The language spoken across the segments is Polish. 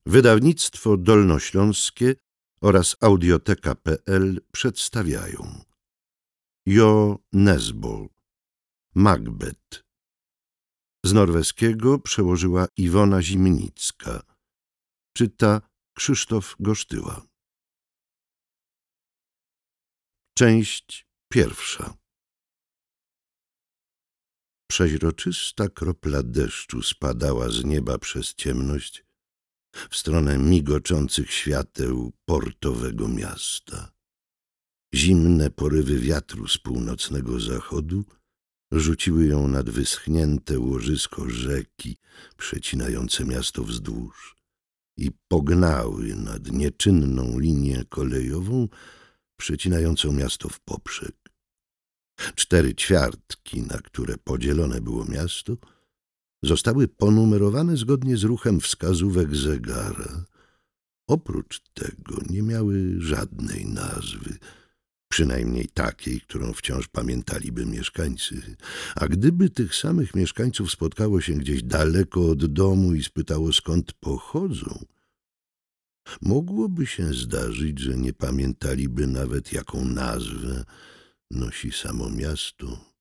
Wydawnictwo Dolnośląskie oraz Audioteka.pl przedstawiają Jo Nesbø, Macbeth. Z norweskiego przełożyła Iwona Zimnicka. Czyta Krzysztof Gosztyła. Część pierwsza. Przeźroczysta kropla deszczu spadała z nieba przez ciemność w stronę migoczących świateł portowego miasta. Zimne porywy wiatru z północnego zachodu rzuciły ją nad wyschnięte łożysko rzeki przecinające miasto wzdłuż i pognały nad nieczynną linię kolejową przecinającą miasto w poprzek. 4 ćwiartki, na które podzielone było miasto, zostały ponumerowane zgodnie z ruchem wskazówek zegara. Oprócz tego nie miały żadnej nazwy, przynajmniej takiej, którą wciąż pamiętaliby mieszkańcy. A gdyby tych samych mieszkańców spotkało się gdzieś daleko od domu i spytało, skąd pochodzą, mogłoby się zdarzyć, że nie pamiętaliby nawet, jaką nazwę nosi samo miasto.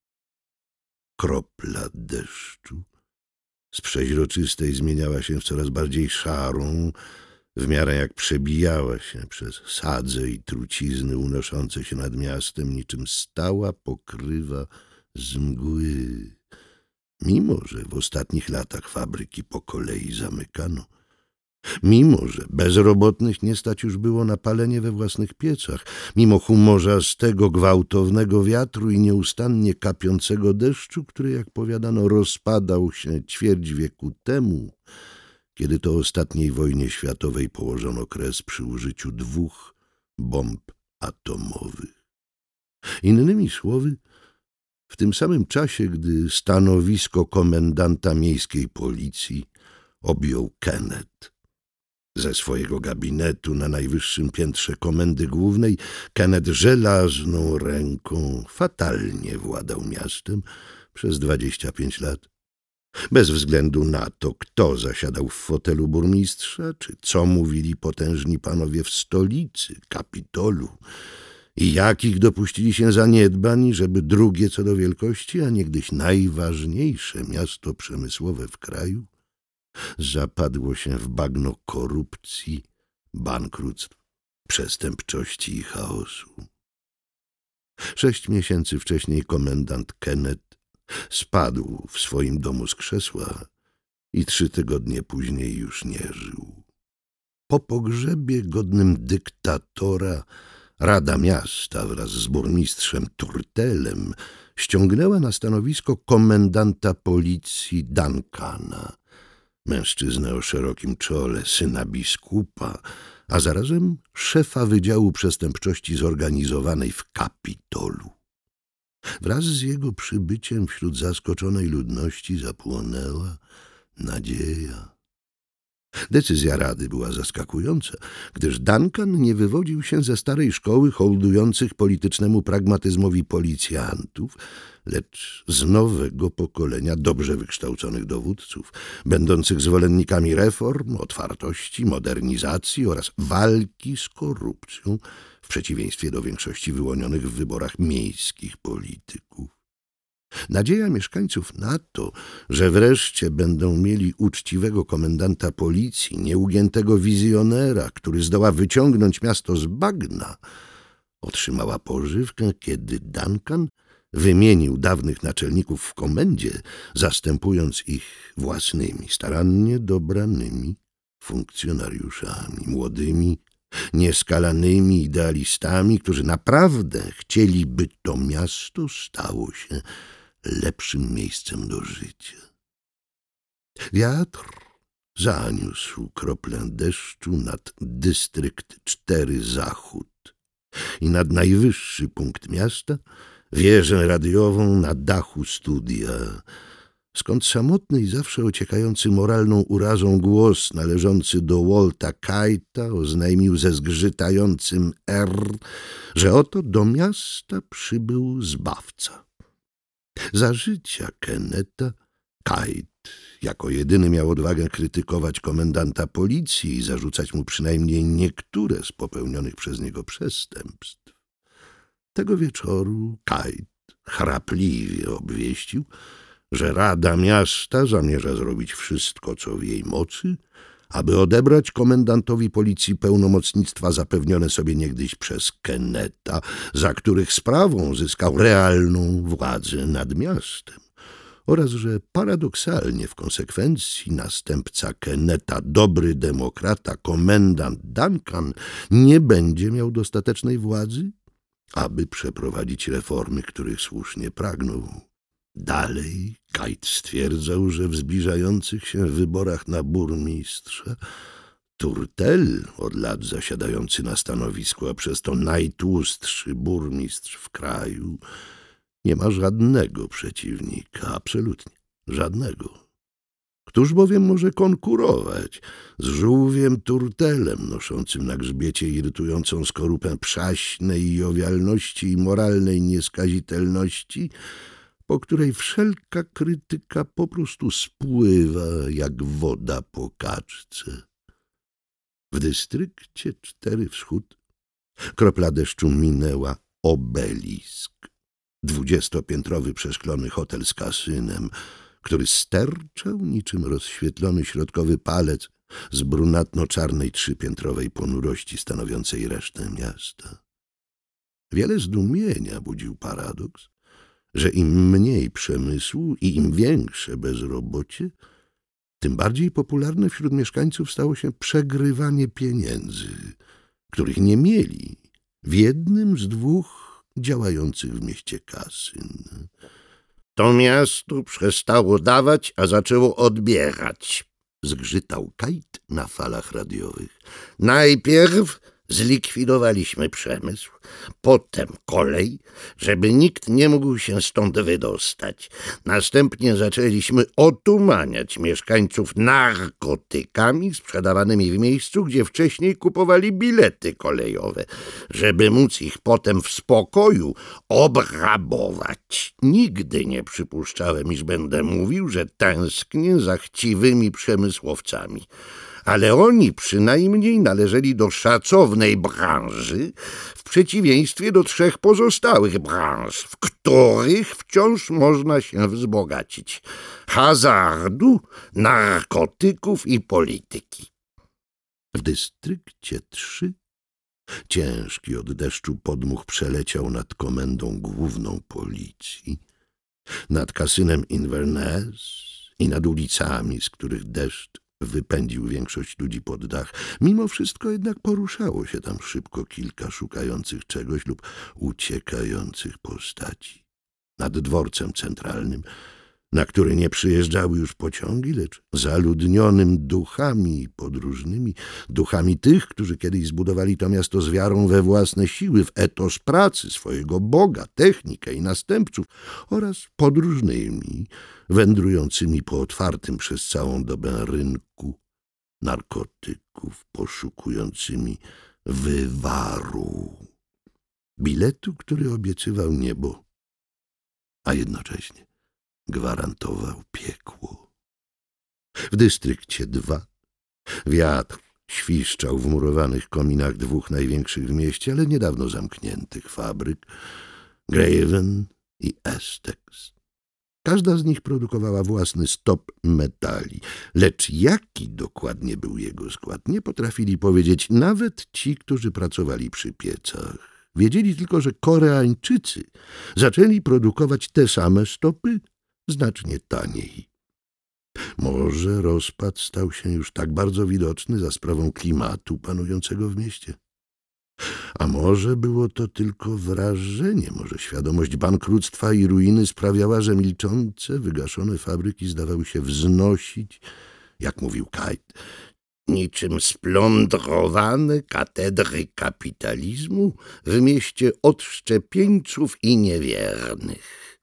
Kropla deszczu z przeźroczystej zmieniała się w coraz bardziej szarą, w miarę jak przebijała się przez sadze i trucizny unoszące się nad miastem, niczym stała pokrywa z mgły. Mimo że w ostatnich latach fabryki po kolei zamykano, mimo że bezrobotnych nie stać już było na palenie we własnych piecach, mimo humorzastego, gwałtownego wiatru i nieustannie kapiącego deszczu, który, jak powiadano, rozpadał się ćwierć wieku temu, kiedy to ostatniej wojnie światowej położono kres przy użyciu 2 bomb atomowych. Innymi słowy, w tym samym czasie, gdy stanowisko komendanta miejskiej policji objął Kenneth. Ze swojego gabinetu na najwyższym piętrze komendy głównej Kenneth żelazną ręką fatalnie władał miastem przez 25 lat. Bez względu na to, kto zasiadał w fotelu burmistrza, czy co mówili potężni panowie w stolicy, Kapitolu, i jakich dopuścili się zaniedbań, żeby drugie co do wielkości, a niegdyś najważniejsze miasto przemysłowe w kraju zapadło się w bagno korupcji, bankructw, przestępczości i chaosu. 6 miesięcy wcześniej komendant Kenneth spadł w swoim domu z krzesła i 3 tygodnie później już nie żył. Po pogrzebie godnym dyktatora Rada Miasta wraz z burmistrzem Turtelem ściągnęła na stanowisko komendanta policji Duncana, mężczyznę o szerokim czole, syna biskupa, a zarazem szefa Wydziału Przestępczości Zorganizowanej w Kapitolu. Wraz z jego przybyciem wśród zaskoczonej ludności zapłonęła nadzieja. Decyzja Rady była zaskakująca, gdyż Duncan nie wywodził się ze starej szkoły hołdujących politycznemu pragmatyzmowi policjantów, lecz z nowego pokolenia dobrze wykształconych dowódców, będących zwolennikami reform, otwartości, modernizacji oraz walki z korupcją, w przeciwieństwie do większości wyłonionych w wyborach miejskich polityków. Nadzieja mieszkańców na to, że wreszcie będą mieli uczciwego komendanta policji, nieugiętego wizjonera, który zdoła wyciągnąć miasto z bagna, otrzymała pożywkę, kiedy Duncan wymienił dawnych naczelników w komendzie, zastępując ich własnymi, starannie dobranymi funkcjonariuszami, młodymi, nieskalanymi idealistami, którzy naprawdę chcieli, by to miasto stało się lepszym miejscem do życia. Wiatr zaniósł kroplę deszczu nad dystrykt 4 Zachód i nad najwyższy punkt miasta, wieżę radiową na dachu studia, skąd samotny i zawsze ociekający moralną urazą głos należący do Walta Kite'a oznajmił ze zgrzytającym R, że oto do miasta przybył zbawca. Za życia Kenneta Kite jako jedyny miał odwagę krytykować komendanta policji i zarzucać mu przynajmniej niektóre z popełnionych przez niego przestępstw. Tego wieczoru Kite chrapliwie obwieścił, że Rada Miasta zamierza zrobić wszystko, co w jej mocy, aby odebrać komendantowi policji pełnomocnictwa zapewnione sobie niegdyś przez Kenneta, za których sprawą zyskał realną władzę nad miastem, oraz że paradoksalnie w konsekwencji następca Kenneta, dobry demokrata, komendant Duncan, nie będzie miał dostatecznej władzy, aby przeprowadzić reformy, których słusznie pragnął. Dalej Kite stwierdzał, że w zbliżających się wyborach na burmistrza Turtel, od lat zasiadający na stanowisku, a przez to najtłustszy burmistrz w kraju, nie ma żadnego przeciwnika, absolutnie żadnego. Któż bowiem może konkurować z żółwiem Turtelem, noszącym na grzbiecie irytującą skorupę przaśnej jowialności i moralnej nieskazitelności, po której wszelka krytyka po prostu spływa jak woda po kaczce. W dystrykcie 4 Wschód kropla deszczu minęła obelisk, 20-piętrowy przeszklony hotel z kasynem, który sterczał niczym rozświetlony środkowy palec z brunatno-czarnej 3-piętrowej ponurości stanowiącej resztę miasta. Wiele zdumienia budził paradoks, że im mniej przemysłu i im większe bezrobocie, tym bardziej popularne wśród mieszkańców stało się przegrywanie pieniędzy, których nie mieli w jednym z 2 działających w mieście kasyn. To miasto przestało dawać, a zaczęło odbierać, zgrzytał Kite na falach radiowych. Najpierw zlikwidowaliśmy przemysł, potem kolej, żeby nikt nie mógł się stąd wydostać. Następnie zaczęliśmy otumaniać mieszkańców narkotykami sprzedawanymi w miejscu, gdzie wcześniej kupowali bilety kolejowe, żeby móc ich potem w spokoju obrabować. Nigdy nie przypuszczałem, iż będę mówił, że tęsknię za chciwymi przemysłowcami. Ale oni przynajmniej należeli do szacownej branży, w przeciwieństwie do 3 pozostałych branż, w których wciąż można się wzbogacić: hazardu, narkotyków i polityki. W dystrykcie 3 ciężki od deszczu podmuch przeleciał nad komendą główną policji, nad kasynem Inverness i nad ulicami, z których deszcz wypędził większość ludzi pod dach. Mimo wszystko jednak poruszało się tam szybko kilka szukających czegoś lub uciekających postaci. Nad dworcem centralnym, na który nie przyjeżdżały już pociągi, lecz zaludnionym duchami podróżnymi, duchami tych, którzy kiedyś zbudowali to miasto z wiarą we własne siły, w etos pracy swojego Boga, technikę i następców, oraz podróżnymi, wędrującymi po otwartym przez całą dobę rynku narkotyków, poszukującymi wywaru, biletu, który obiecywał niebo, a jednocześnie gwarantował piekło. W dystrykcie 2 wiatr świszczał w murowanych kominach 2 największych w mieście, ale niedawno zamkniętych fabryk, Graven i Estex. Każda z nich produkowała własny stop metali, lecz jaki dokładnie był jego skład, nie potrafili powiedzieć nawet ci, którzy pracowali przy piecach. Wiedzieli tylko, że Koreańczycy zaczęli produkować te same stopy znacznie taniej. Może rozpad stał się już tak bardzo widoczny za sprawą klimatu panującego w mieście. A może było to tylko wrażenie, może świadomość bankructwa i ruiny sprawiała, że milczące, wygaszone fabryki zdawały się wznosić, jak mówił Kite, niczym splądrowane katedry kapitalizmu w mieście odszczepieńców i niewiernych.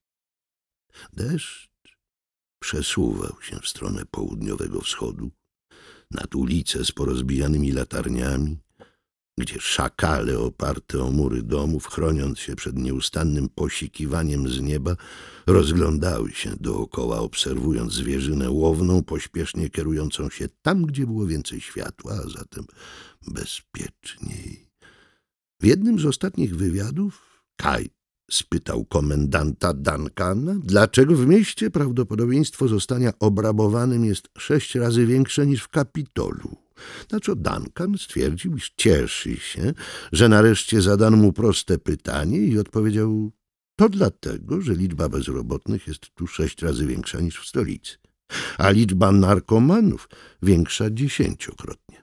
Deszcz przesuwał się w stronę południowego wschodu, nad ulice z porozbijanymi latarniami, gdzie szakale oparte o mury domów, chroniąc się przed nieustannym posikiwaniem z nieba, rozglądały się dookoła, obserwując zwierzynę łowną, pośpiesznie kierującą się tam, gdzie było więcej światła, a zatem bezpieczniej. W jednym z ostatnich wywiadów Kaj spytał komendanta Duncana, dlaczego w mieście prawdopodobieństwo zostania obrabowanym jest 6 razy większe niż w Kapitolu. Na co Duncan stwierdził, iż cieszy się, że nareszcie zadano mu proste pytanie i odpowiedział: to dlatego, że liczba bezrobotnych jest tu 6 razy większa niż w stolicy, a liczba narkomanów większa 10-krotnie.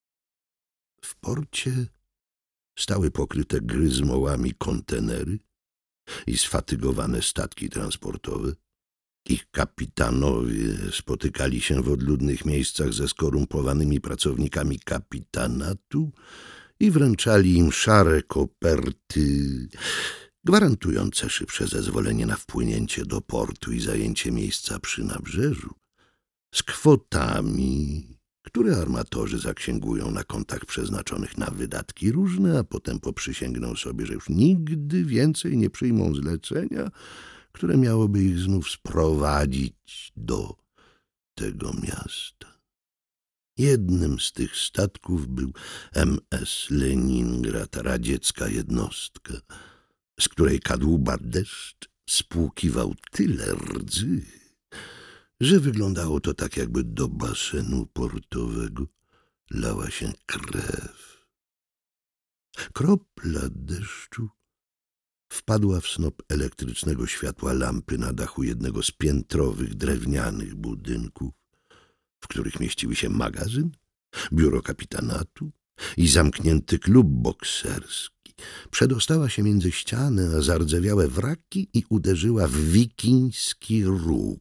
W porcie stały pokryte gryzmołami kontenery i sfatygowane statki transportowe. Ich kapitanowie spotykali się w odludnych miejscach ze skorumpowanymi pracownikami kapitanatu i wręczali im szare koperty gwarantujące szybsze zezwolenie na wpłynięcie do portu i zajęcie miejsca przy nabrzeżu z kwotami, które armatorzy zaksięgują na kontach przeznaczonych na wydatki różne, a potem poprzysięgną sobie, że już nigdy więcej nie przyjmą zlecenia, które miałoby ich znów sprowadzić do tego miasta. Jednym z tych statków był MS Leningrad, radziecka jednostka, z której kadłuba deszcz spłukiwał tyle rdzy, że wyglądało to tak, jakby do basenu portowego lała się krew. Kropla deszczu wpadła w snop elektrycznego światła lampy na dachu jednego z piętrowych, drewnianych budynków, w których mieściły się magazyn, biuro kapitanatu i zamknięty klub bokserski. Przedostała się między ściany a zardzewiałe wraki i uderzyła w wikiński róg.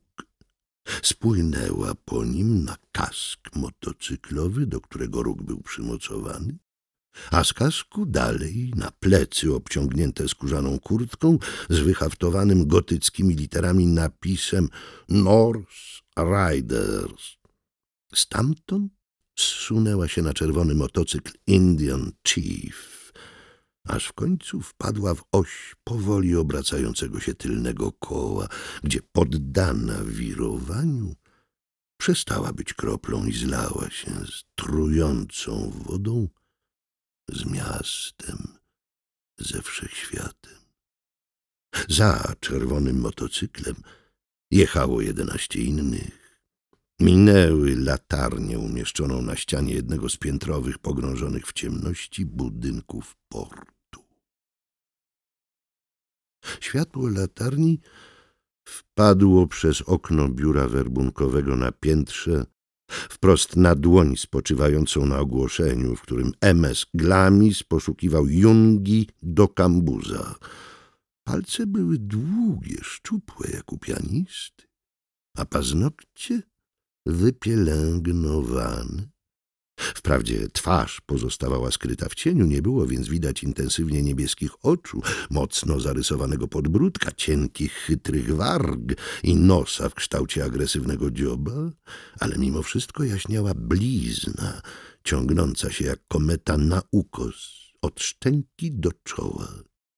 Spłynęła po nim na kask motocyklowy, do którego róg był przymocowany, a z kasku dalej na plecy obciągnięte skórzaną kurtką z wyhaftowanym gotyckimi literami napisem North Riders. Stamtąd zsunęła się na czerwony motocykl Indian Chief, aż w końcu wpadła w oś powoli obracającego się tylnego koła, gdzie poddana wirowaniu przestała być kroplą i zlała się z trującą wodą z miastem, ze wszechświatem. Za czerwonym motocyklem jechało 11 innych. Minęły latarnię umieszczoną na ścianie jednego z piętrowych, pogrążonych w ciemności budynków portu. Światło latarni wpadło przez okno biura werbunkowego na piętrze wprost na dłoń spoczywającą na ogłoszeniu, w którym MS Glamis poszukiwał Jungi do kambuza. Palce były długie, szczupłe jak u pianisty, a paznokcie wypielęgnowane. Wprawdzie twarz pozostawała skryta w cieniu, nie było więc widać intensywnie niebieskich oczu, mocno zarysowanego podbródka, cienkich, chytrych warg i nosa w kształcie agresywnego dzioba, ale mimo wszystko jaśniała blizna, ciągnąca się jak kometa na ukos, od szczęki do czoła.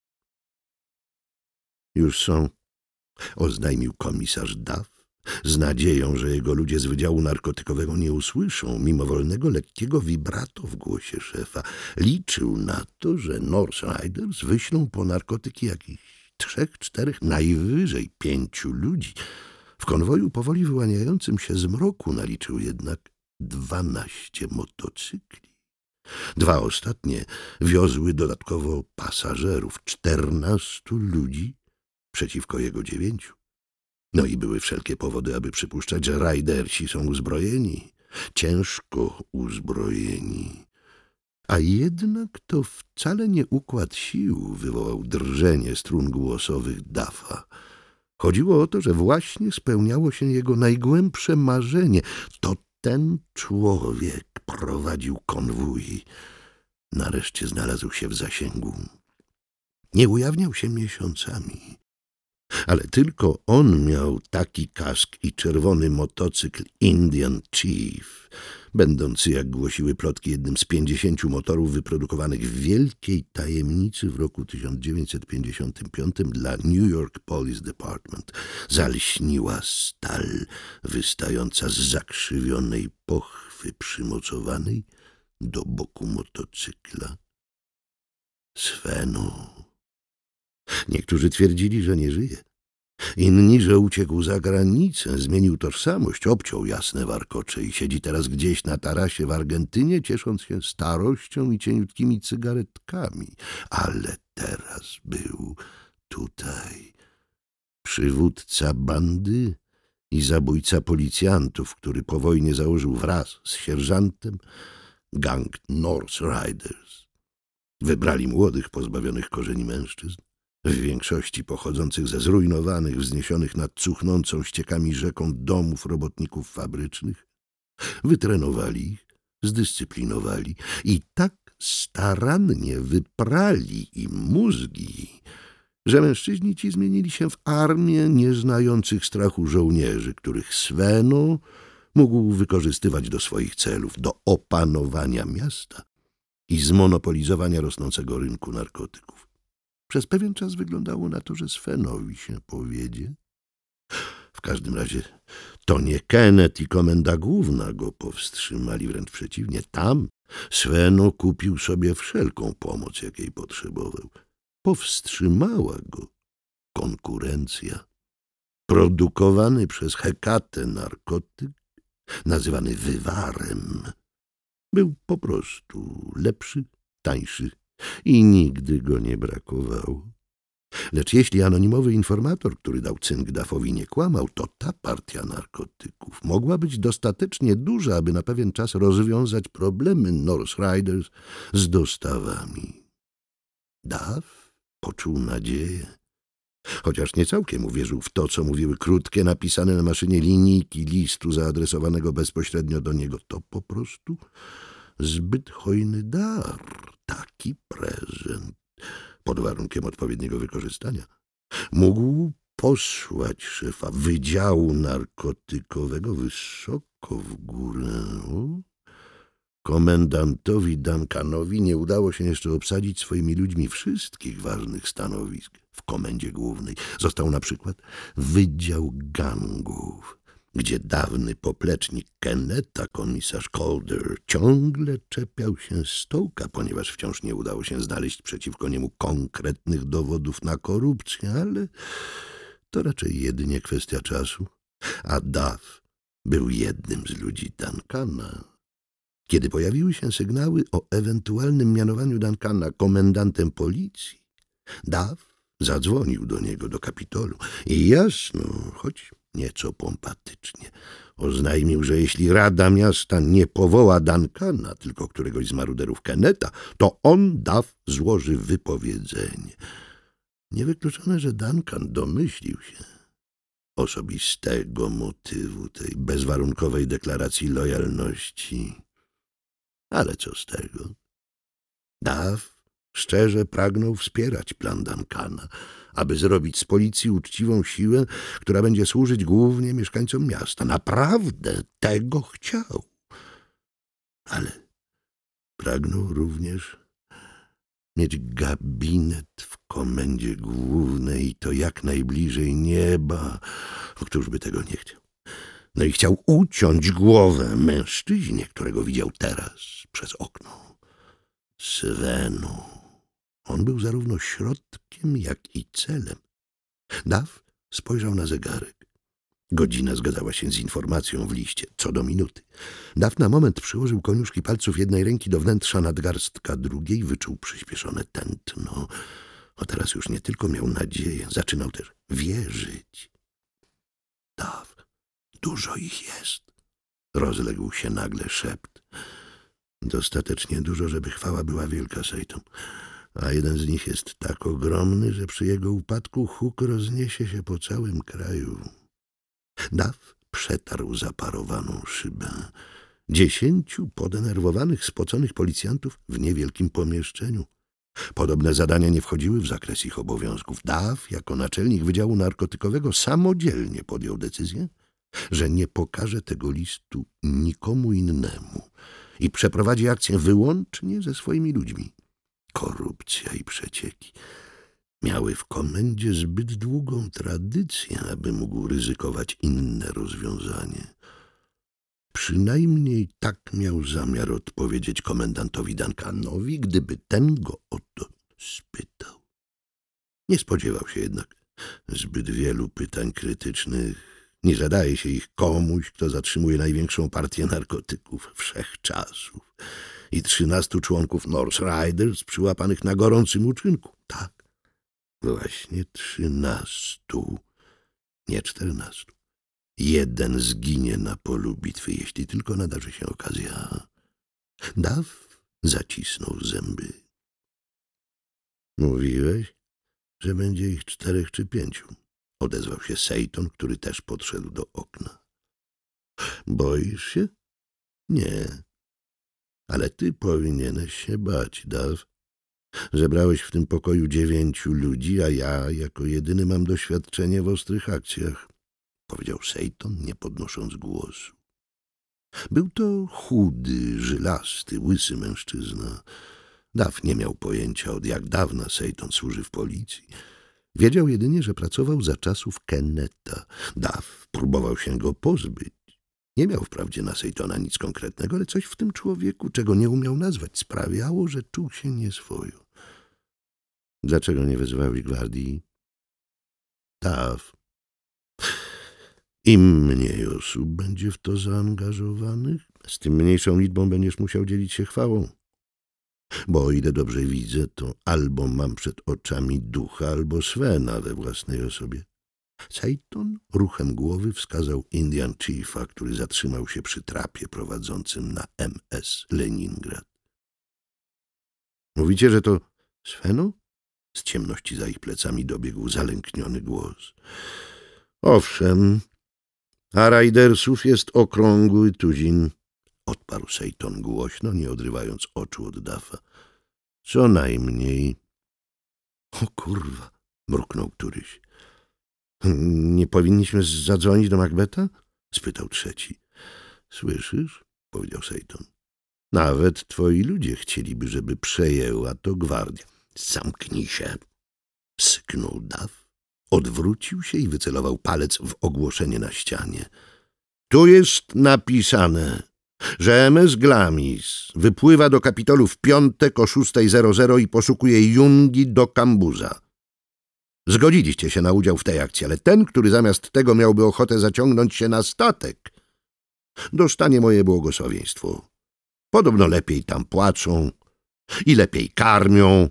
Już są, oznajmił komisarz Duff, z nadzieją, że jego ludzie z Wydziału Narkotykowego nie usłyszą mimowolnego, lekkiego vibrato w głosie szefa. Liczył na to, że North Riders wyślą po narkotyki jakichś 3, 4, najwyżej 5 ludzi. W konwoju powoli wyłaniającym się z mroku naliczył jednak 12 motocykli. 2 ostatnie wiozły dodatkowo pasażerów, 14 ludzi przeciwko jego 9. No i były wszelkie powody, aby przypuszczać, że rajdersi są uzbrojeni, ciężko uzbrojeni. A jednak to wcale nie układ sił wywołał drżenie strun głosowych Duffa. Chodziło o to, że właśnie spełniało się jego najgłębsze marzenie. To ten człowiek prowadził konwój. Nareszcie znalazł się w zasięgu. Nie ujawniał się miesiącami. Ale tylko on miał taki kask i czerwony motocykl Indian Chief, będący, jak głosiły plotki, jednym z 50 motorów wyprodukowanych w wielkiej tajemnicy w roku 1955 dla New York Police Department. Zalśniła stal wystająca z zakrzywionej pochwy przymocowanej do boku motocykla. Svenu. Niektórzy twierdzili, że nie żyje. Inni, że uciekł za granicę, zmienił tożsamość, obciął jasne warkocze i siedzi teraz gdzieś na tarasie w Argentynie, ciesząc się starością i cieniutkimi cygaretkami. Ale teraz był tutaj przywódca bandy i zabójca policjantów, który po wojnie założył wraz z sierżantem gang North Riders. Wybrali młodych, pozbawionych korzeni mężczyzn, w większości pochodzących ze zrujnowanych, wzniesionych nad cuchnącą ściekami rzeką domów robotników fabrycznych. Wytrenowali ich, zdyscyplinowali i tak starannie wyprali im mózgi, że mężczyźni ci zmienili się w armię nieznających strachu żołnierzy, których Svenu mógł wykorzystywać do swoich celów, do opanowania miasta i zmonopolizowania rosnącego rynku narkotyków. Przez pewien czas wyglądało na to, że Svenowi się powiedzie. W każdym razie to nie Kenneth i komenda główna go powstrzymali, wręcz przeciwnie. Tam Svenu kupił sobie wszelką pomoc, jakiej potrzebował. Powstrzymała go konkurencja. Produkowany przez Hekatę narkotyk, nazywany wywarem, był po prostu lepszy, tańszy i nigdy go nie brakowało. Lecz jeśli anonimowy informator, który dał cynk Duffowi, nie kłamał, to ta partia narkotyków mogła być dostatecznie duża, aby na pewien czas rozwiązać problemy North Riders z dostawami. Duff poczuł nadzieję. Chociaż nie całkiem uwierzył w to, co mówiły krótkie, napisane na maszynie linijki listu zaadresowanego bezpośrednio do niego. To po prostu zbyt hojny dar, taki prezent, pod warunkiem odpowiedniego wykorzystania. Mógł posłać szefa Wydziału Narkotykowego wysoko w górę. Komendantowi Duncanowi nie udało się jeszcze obsadzić swoimi ludźmi wszystkich ważnych stanowisk w komendzie głównej. Został na przykład Wydział Gangów, gdzie dawny poplecznik Kenneta, komisarz Calder, ciągle czepiał się stołka, ponieważ wciąż nie udało się znaleźć przeciwko niemu konkretnych dowodów na korupcję, ale to raczej jedynie kwestia czasu. A Duff był jednym z ludzi Duncana. Kiedy pojawiły się sygnały o ewentualnym mianowaniu Duncana komendantem policji, Duff zadzwonił do niego do Kapitolu i jasno, choć nieco pompatycznie, oznajmił, że jeśli Rada Miasta nie powoła Duncana, tylko któregoś z maruderów Kenneta, to on, Duff, złoży wypowiedzenie. Niewykluczone, że Duncan domyślił się osobistego motywu tej bezwarunkowej deklaracji lojalności. Ale co z tego? Duff szczerze pragnął wspierać plan Duncana, aby zrobić z policji uczciwą siłę, która będzie służyć głównie mieszkańcom miasta. Naprawdę tego chciał. Ale pragnął również mieć gabinet w komendzie głównej i to jak najbliżej nieba. Któż by tego nie chciał? No i chciał uciąć głowę mężczyźnie, którego widział teraz przez okno. Svenu. On był zarówno środkiem, jak i celem. Duff spojrzał na zegarek. Godzina zgadzała się z informacją w liście, co do minuty. Duff na moment przyłożył koniuszki palców jednej ręki do wnętrza nadgarstka drugiej, wyczuł przyspieszone tętno. A teraz już nie tylko miał nadzieję, zaczynał też wierzyć. Duff, dużo ich jest. Rozległ się nagle szept. Dostatecznie dużo, żeby chwała była wielka Sejtom. A jeden z nich jest tak ogromny, że przy jego upadku huk rozniesie się po całym kraju. Duff przetarł zaparowaną szybę. 10 podenerwowanych, spoconych policjantów w niewielkim pomieszczeniu. Podobne zadania nie wchodziły w zakres ich obowiązków. Duff, jako naczelnik Wydziału Narkotykowego, samodzielnie podjął decyzję, że nie pokaże tego listu nikomu innemu i przeprowadzi akcję wyłącznie ze swoimi ludźmi. Korupcja i przecieki miały w komendzie zbyt długą tradycję, aby mógł ryzykować inne rozwiązanie. Przynajmniej tak miał zamiar odpowiedzieć komendantowi Duncanowi, gdyby ten go o to spytał. Nie spodziewał się jednak zbyt wielu pytań krytycznych. Nie zadaje się ich komuś, kto zatrzymuje największą partię narkotyków wszechczasów i 13 członków North Riders przyłapanych na gorącym uczynku. Tak, właśnie 13, nie 14. Jeden zginie na polu bitwy, jeśli tylko nadarzy się okazja. Duff zacisnął zęby. Mówiłeś, że będzie ich 4 czy 5. Odezwał się Seyton, który też podszedł do okna. Boisz się? Nie. Ale ty powinieneś się bać, Duff. Zebrałeś w tym pokoju 9 ludzi, a ja jako jedyny mam doświadczenie w ostrych akcjach, powiedział Seyton, nie podnosząc głosu. Był to chudy, żylasty, łysy mężczyzna. Duff nie miał pojęcia, od jak dawna Seyton służy w policji. Wiedział jedynie, że pracował za czasów Kenneta. Duff próbował się go pozbyć. Nie miał wprawdzie na Seytona nic konkretnego, ale coś w tym człowieku, czego nie umiał nazwać, sprawiało, że czuł się nieswojo. Dlaczego nie wezwałeś gwardii? Duff. Im mniej osób będzie w to zaangażowanych, z tym mniejszą liczbą będziesz musiał dzielić się chwałą. Bo o ile dobrze widzę, to albo mam przed oczami ducha, albo Svena we własnej osobie. Seyton ruchem głowy wskazał Indian Chiefa, który zatrzymał się przy trapie prowadzącym na MS Leningrad. Mówicie, że to Svenu? Z ciemności za ich plecami dobiegł zalękniony głos. Owszem, a Ridersów jest okrągły tuzin, odparł Seyton głośno, nie odrywając oczu od Duffa. Co najmniej. O kurwa, mruknął któryś. Nie powinniśmy zadzwonić do Macbeta? Spytał trzeci. Słyszysz? Powiedział Seyton. Nawet twoi ludzie chcieliby, żeby przejęła to gwardia. Zamknij się, syknął Duff. Odwrócił się i wycelował palec w ogłoszenie na ścianie. Tu jest napisane, że MS Glamis wypływa do Kapitolu w piątek o 6:00 i poszukuje Jungi do kambuza. Zgodziliście się na udział w tej akcji, ale ten, który zamiast tego miałby ochotę zaciągnąć się na statek, dostanie moje błogosławieństwo. Podobno lepiej tam płaczą i lepiej karmią.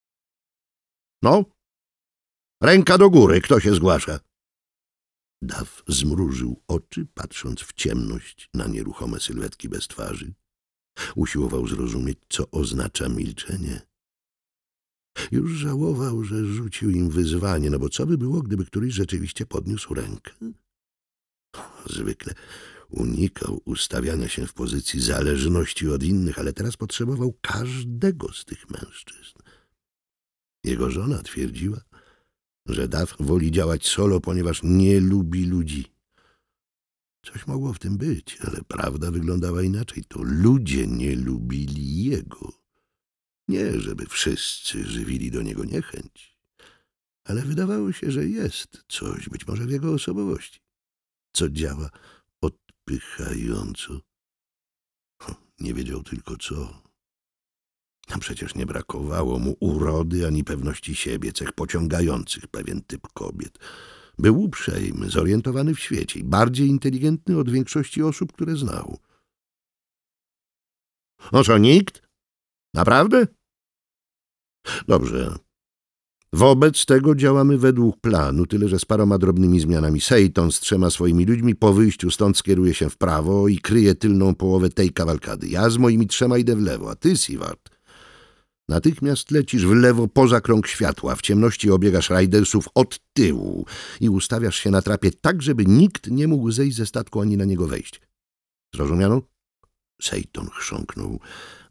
No, ręka do góry, kto się zgłasza? Duff zmrużył oczy, patrząc w ciemność na nieruchome sylwetki bez twarzy. Usiłował zrozumieć, co oznacza milczenie. Już żałował, że rzucił im wyzwanie, no bo co by było, gdyby któryś rzeczywiście podniósł rękę? Zwykle unikał ustawiania się w pozycji zależności od innych, ale teraz potrzebował każdego z tych mężczyzn. Jego żona twierdziła, że Duff woli działać solo, ponieważ nie lubi ludzi. Coś mogło w tym być, ale prawda wyglądała inaczej. To ludzie nie lubili jego. Nie, żeby wszyscy żywili do niego niechęć, ale wydawało się, że jest coś, być może w jego osobowości, co działa odpychająco. Nie wiedział tylko co. A przecież nie brakowało mu urody ani pewności siebie, cech pociągających pewien typ kobiet. Był uprzejmy, zorientowany w świecie i bardziej inteligentny od większości osób, które znał. O co, nikt? Naprawdę? Dobrze. Wobec tego działamy według planu, tyle że z paroma drobnymi zmianami. Seyton z 3 swoimi ludźmi po wyjściu stąd skieruje się w prawo i kryje tylną połowę tej kawalkady. Ja z moimi 3 idę w lewo, a ty, Seward, natychmiast lecisz w lewo poza krąg światła. W ciemności obiegasz Ridersów od tyłu i ustawiasz się na trapie tak, żeby nikt nie mógł zejść ze statku ani na niego wejść. Zrozumiano? Seyton chrząknął.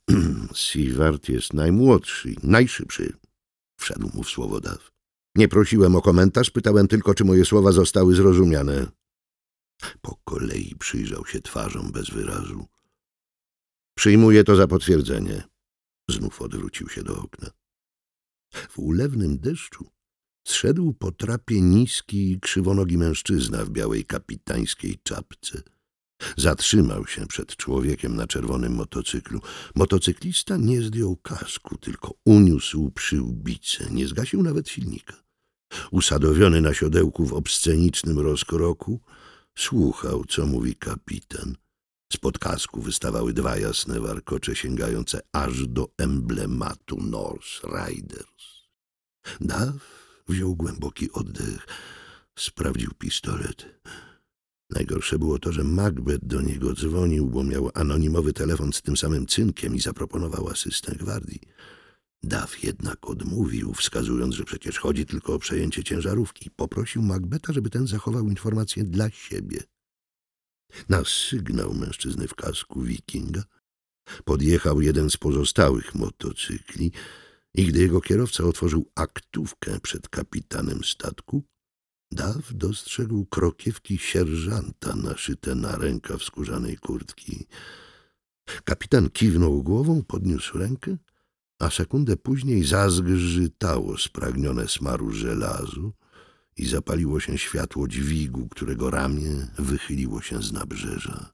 Siward jest najmłodszy i najszybszy, wszedł mu w słowo Daw. Nie prosiłem o komentarz, pytałem tylko, czy moje słowa zostały zrozumiane. Po kolei przyjrzał się twarzom bez wyrazu. Przyjmuję to za potwierdzenie. Znów odwrócił się do okna. W ulewnym deszczu zszedł po trapie niski, krzywonogi mężczyzna w białej kapitańskiej czapce. Zatrzymał się przed człowiekiem na czerwonym motocyklu. Motocyklista nie zdjął kasku, tylko uniósł przyłbicę. Nie zgasił nawet silnika. Usadowiony na siodełku w obscenicznym rozkroku, słuchał, co mówi kapitan. Spod kasku wystawały dwa jasne warkocze sięgające aż do emblematu Norse Riders. Daw wziął głęboki oddech, sprawdził pistolet. Najgorsze było to, że Macbeth do niego dzwonił, bo miał anonimowy telefon z tym samym cynkiem i zaproponował asystę gwardii. Daw jednak odmówił, wskazując, że przecież chodzi tylko o przejęcie ciężarówki. Poprosił Macbetha, żeby ten zachował informację dla siebie. Na sygnał mężczyzny w kasku wikinga podjechał jeden z pozostałych motocykli i gdy jego kierowca otworzył aktówkę przed kapitanem statku, Daw dostrzegł krokiewki sierżanta naszyte na rękaw skórzanej kurtki. Kapitan kiwnął głową, podniósł rękę, a sekundę później zazgrzytało spragnione smaru żelazu i zapaliło się światło dźwigu, którego ramię wychyliło się z nabrzeża.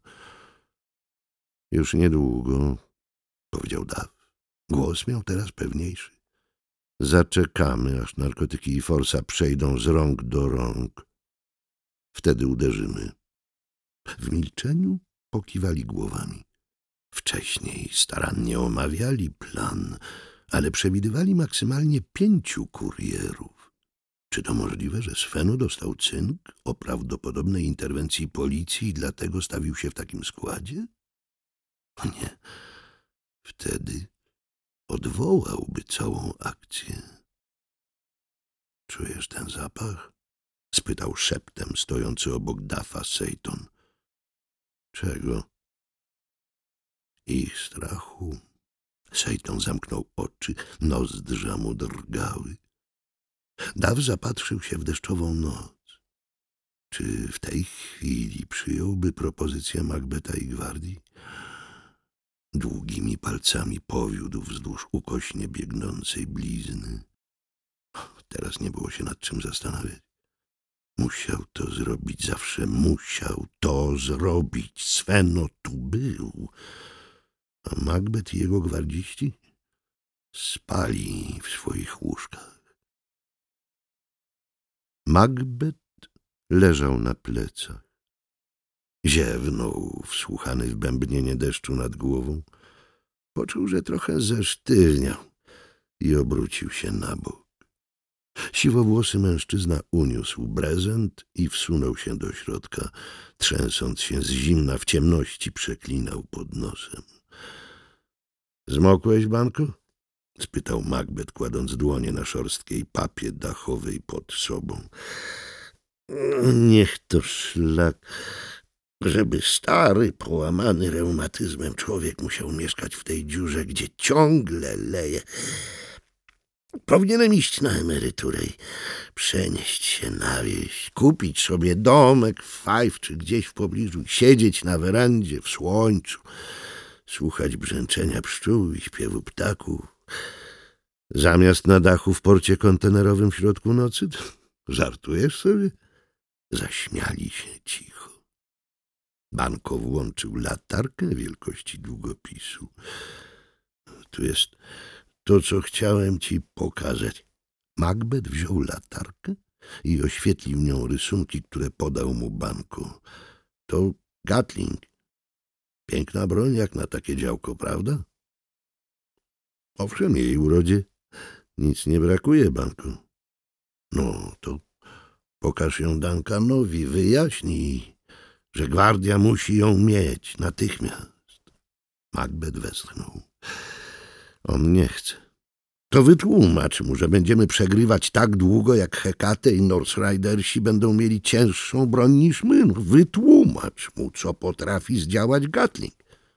Już niedługo, powiedział Daw. Głos miał teraz pewniejszy. Zaczekamy, aż narkotyki i forsa przejdą z rąk do rąk. Wtedy uderzymy. W milczeniu pokiwali głowami. Wcześniej starannie omawiali plan, ale przewidywali maksymalnie 5 kurierów. Czy to możliwe, że Svenu dostał cynk o prawdopodobnej interwencji policji i dlatego stawił się w takim składzie? Nie. Wtedy odwołałby całą akcję. Czujesz ten zapach? Spytał szeptem stojący obok Dafa Seyton. Czego? Ich strachu. Seyton zamknął oczy, nozdrza mu drgały. Daw zapatrzył się w deszczową noc. Czy w tej chwili przyjąłby propozycję Macbetha i gwardii? Długimi palcami powiódł wzdłuż ukośnie biegnącej blizny. Teraz nie było się nad czym zastanawiać. Musiał to zrobić, zawsze musiał to zrobić. Sveno tu był. A Macbeth i jego gwardziści spali w swoich łóżkach. Macbeth leżał na plecach. Ziewnął, wsłuchany w bębnienie deszczu nad głową. Poczuł, że trochę zesztywniał i obrócił się na bok. Siwowłosy mężczyzna uniósł prezent i wsunął się do środka. Trzęsąc się z zimna w ciemności, przeklinał pod nosem. — Zmokłeś, Banko? — spytał Macbeth, kładąc dłonie na szorstkiej papie dachowej pod sobą. — Niech to szlak, żeby stary, połamany reumatyzmem człowiek musiał mieszkać w tej dziurze, gdzie ciągle leje. Powinienem iść na emeryturę i przenieść się na wieś, kupić sobie domek w Fife czy gdzieś w pobliżu, siedzieć na werandzie w słońcu, słuchać brzęczenia pszczół i śpiewu ptaków. Zamiast na dachu w porcie kontenerowym w środku nocy? Żartujesz sobie? Zaśmiali się cicho. Banko włączył latarkę wielkości długopisu. Tu jest to, co chciałem ci pokazać. Macbeth wziął latarkę i oświetlił nią rysunki, które podał mu Banko. To Gatling. Piękna broń jak na takie działko, prawda? Owszem, jej urodzie nic nie brakuje, Banko. No, to pokaż ją Duncanowi, wyjaśnij, że gwardia musi ją mieć natychmiast. Macbeth westchnął. On nie chce. To wytłumacz mu, że będziemy przegrywać tak długo, jak Hekate i Norse Ridersi będą mieli cięższą broń niż my. Wytłumacz mu, co potrafi zdziałać Gatling.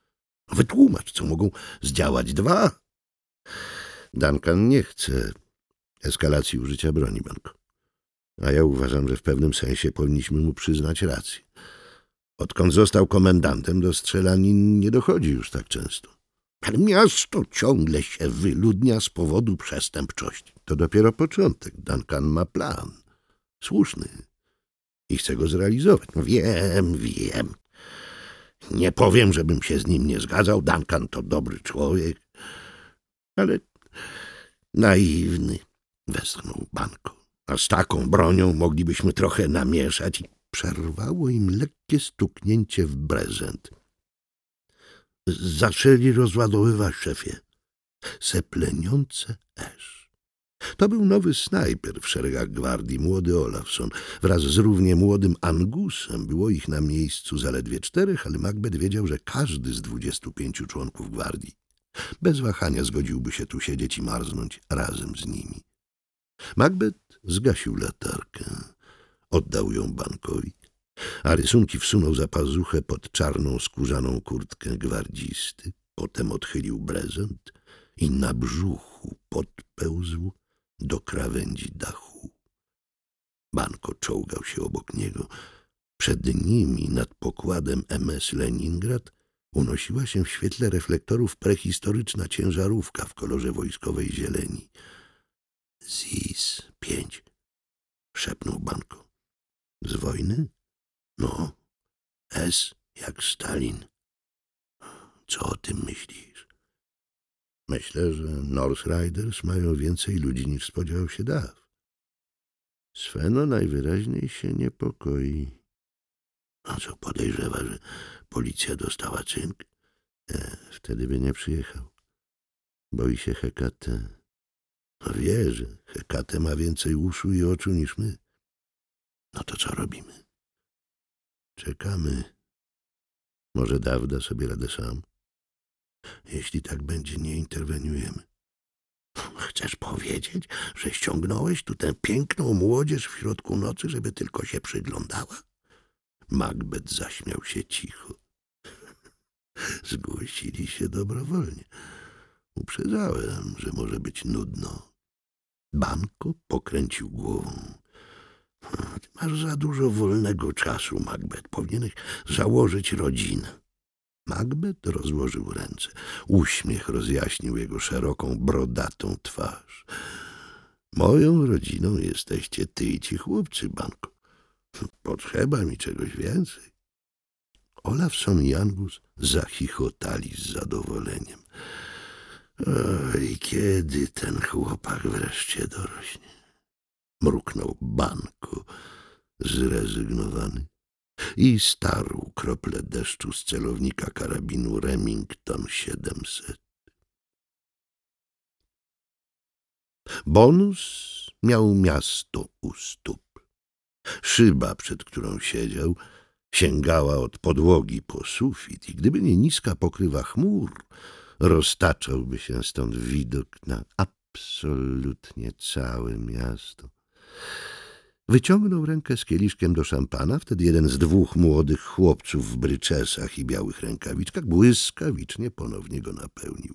Wytłumacz, co mogą zdziałać dwa. Duncan nie chce eskalacji użycia broni, Banko. A ja uważam, że w pewnym sensie powinniśmy mu przyznać rację. Odkąd został komendantem, do strzelanin nie dochodzi już tak często. Ale miasto ciągle się wyludnia z powodu przestępczości. To dopiero początek. Duncan ma plan. Słuszny. I chce go zrealizować. Wiem. Nie powiem, żebym się z nim nie zgadzał. Duncan to dobry człowiek. Ale naiwny, westchnął Banko. A z taką bronią moglibyśmy trochę namieszać. I przerwało im lekkie stuknięcie w brezent. Zaczęli rozładowywać, szefie. Sepleniące esz. To był nowy snajper w szeregach gwardii, młody Olafson. Wraz z równie młodym Angusem było ich na miejscu zaledwie 4, ale Macbeth wiedział, że każdy z 25 członków gwardii bez wahania zgodziłby się tu siedzieć i marznąć razem z nimi. Macbeth zgasił latarkę, oddał ją Bankowi, a rysunki wsunął za pazuchę pod czarną skórzaną kurtkę gwardzisty. Potem odchylił brezent i na brzuchu podpełzł do krawędzi dachu. Banko czołgał się obok niego. Przed nimi, nad pokładem MS Leningrad, unosiła się w świetle reflektorów prehistoryczna ciężarówka w kolorze wojskowej zieleni. ZIS-5, szepnął Banko. Z wojny? No, S jak Stalin. Co o tym myślisz? Myślę, że North Riders mają więcej ludzi niż spodziewał się Daw. Sveno najwyraźniej się niepokoi. A co podejrzewa, że policja dostała cynk? Wtedy by nie przyjechał. Boi się Hekate. A wie, że Hekate ma więcej uszu i oczu niż my. No to co robimy? Czekamy. Może Daw da sobie radę sam? Jeśli tak będzie, nie interweniujemy. Chcesz powiedzieć, że ściągnąłeś tu tę piękną młodzież w środku nocy, żeby tylko się przyglądała? Macbeth zaśmiał się cicho. Zgłosili się dobrowolnie. Uprzedzałem, że może być nudno. Banko pokręcił głową. Ty masz za dużo wolnego czasu, Macbeth. Powinieneś założyć rodzinę. Macbeth rozłożył ręce. Uśmiech rozjaśnił jego szeroką, brodatą twarz. Moją rodziną jesteście ty i ci chłopcy, Banko. Potrzeba mi czegoś więcej. Olafson i Angus zachichotali z zadowoleniem. Oj, kiedy ten chłopak wreszcie dorośnie? Mruknął Banko, zrezygnowany, i starł krople deszczu z celownika karabinu Remington 700. Bonus miał miasto u stóp. Szyba, przed którą siedział, sięgała od podłogi po sufit i gdyby nie niska pokrywa chmur, roztaczałby się stąd widok na absolutnie całe miasto. Wyciągnął rękę z kieliszkiem do szampana, wtedy jeden z 2 młodych chłopców w bryczesach i białych rękawiczkach błyskawicznie ponownie go napełnił.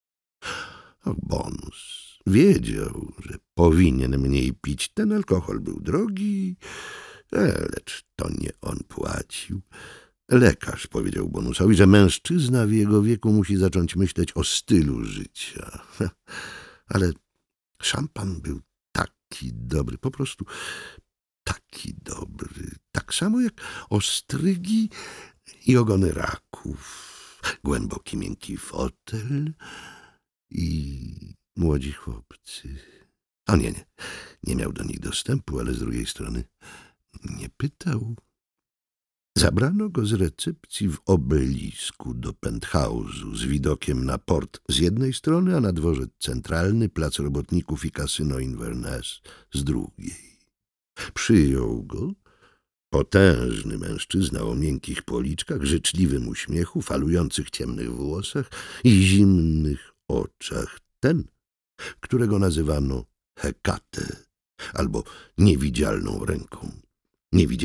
Bonus wiedział, że powinien mniej pić. Ten alkohol był drogi, lecz to nie on płacił. Lekarz powiedział Bonusowi, że mężczyzna w jego wieku musi zacząć myśleć o stylu życia. Ale szampan był taki dobry, po prostu taki dobry. Tak samo jak ostrygi i ogony raków, głęboki, miękki fotel i młodzi chłopcy. O nie miał do nich dostępu, ale z drugiej strony nie pytał. Zabrano go z recepcji w obelisku do penthouse'u z widokiem na port z jednej strony, a na dworzec centralny, plac robotników i kasyno Inverness z drugiej. Przyjął go potężny mężczyzna o miękkich policzkach, życzliwym uśmiechu, falujących ciemnych włosach i zimnych oczach. Ten, którego nazywano Hekate, albo niewidzialną ręką.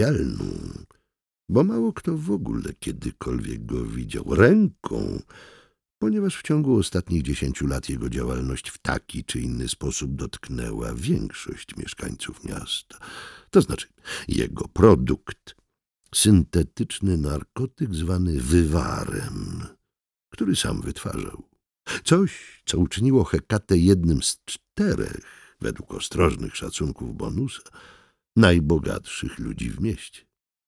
Niewidzialną, bo mało kto w ogóle kiedykolwiek go widział. Ręką, ponieważ w ciągu ostatnich 10 lat jego działalność w taki czy inny sposób dotknęła większość mieszkańców miasta. To znaczy jego produkt, syntetyczny narkotyk zwany wywarem, który sam wytwarzał. Coś, co uczyniło Hekatę jednym z 4, według ostrożnych szacunków Bonusa, najbogatszych ludzi w mieście.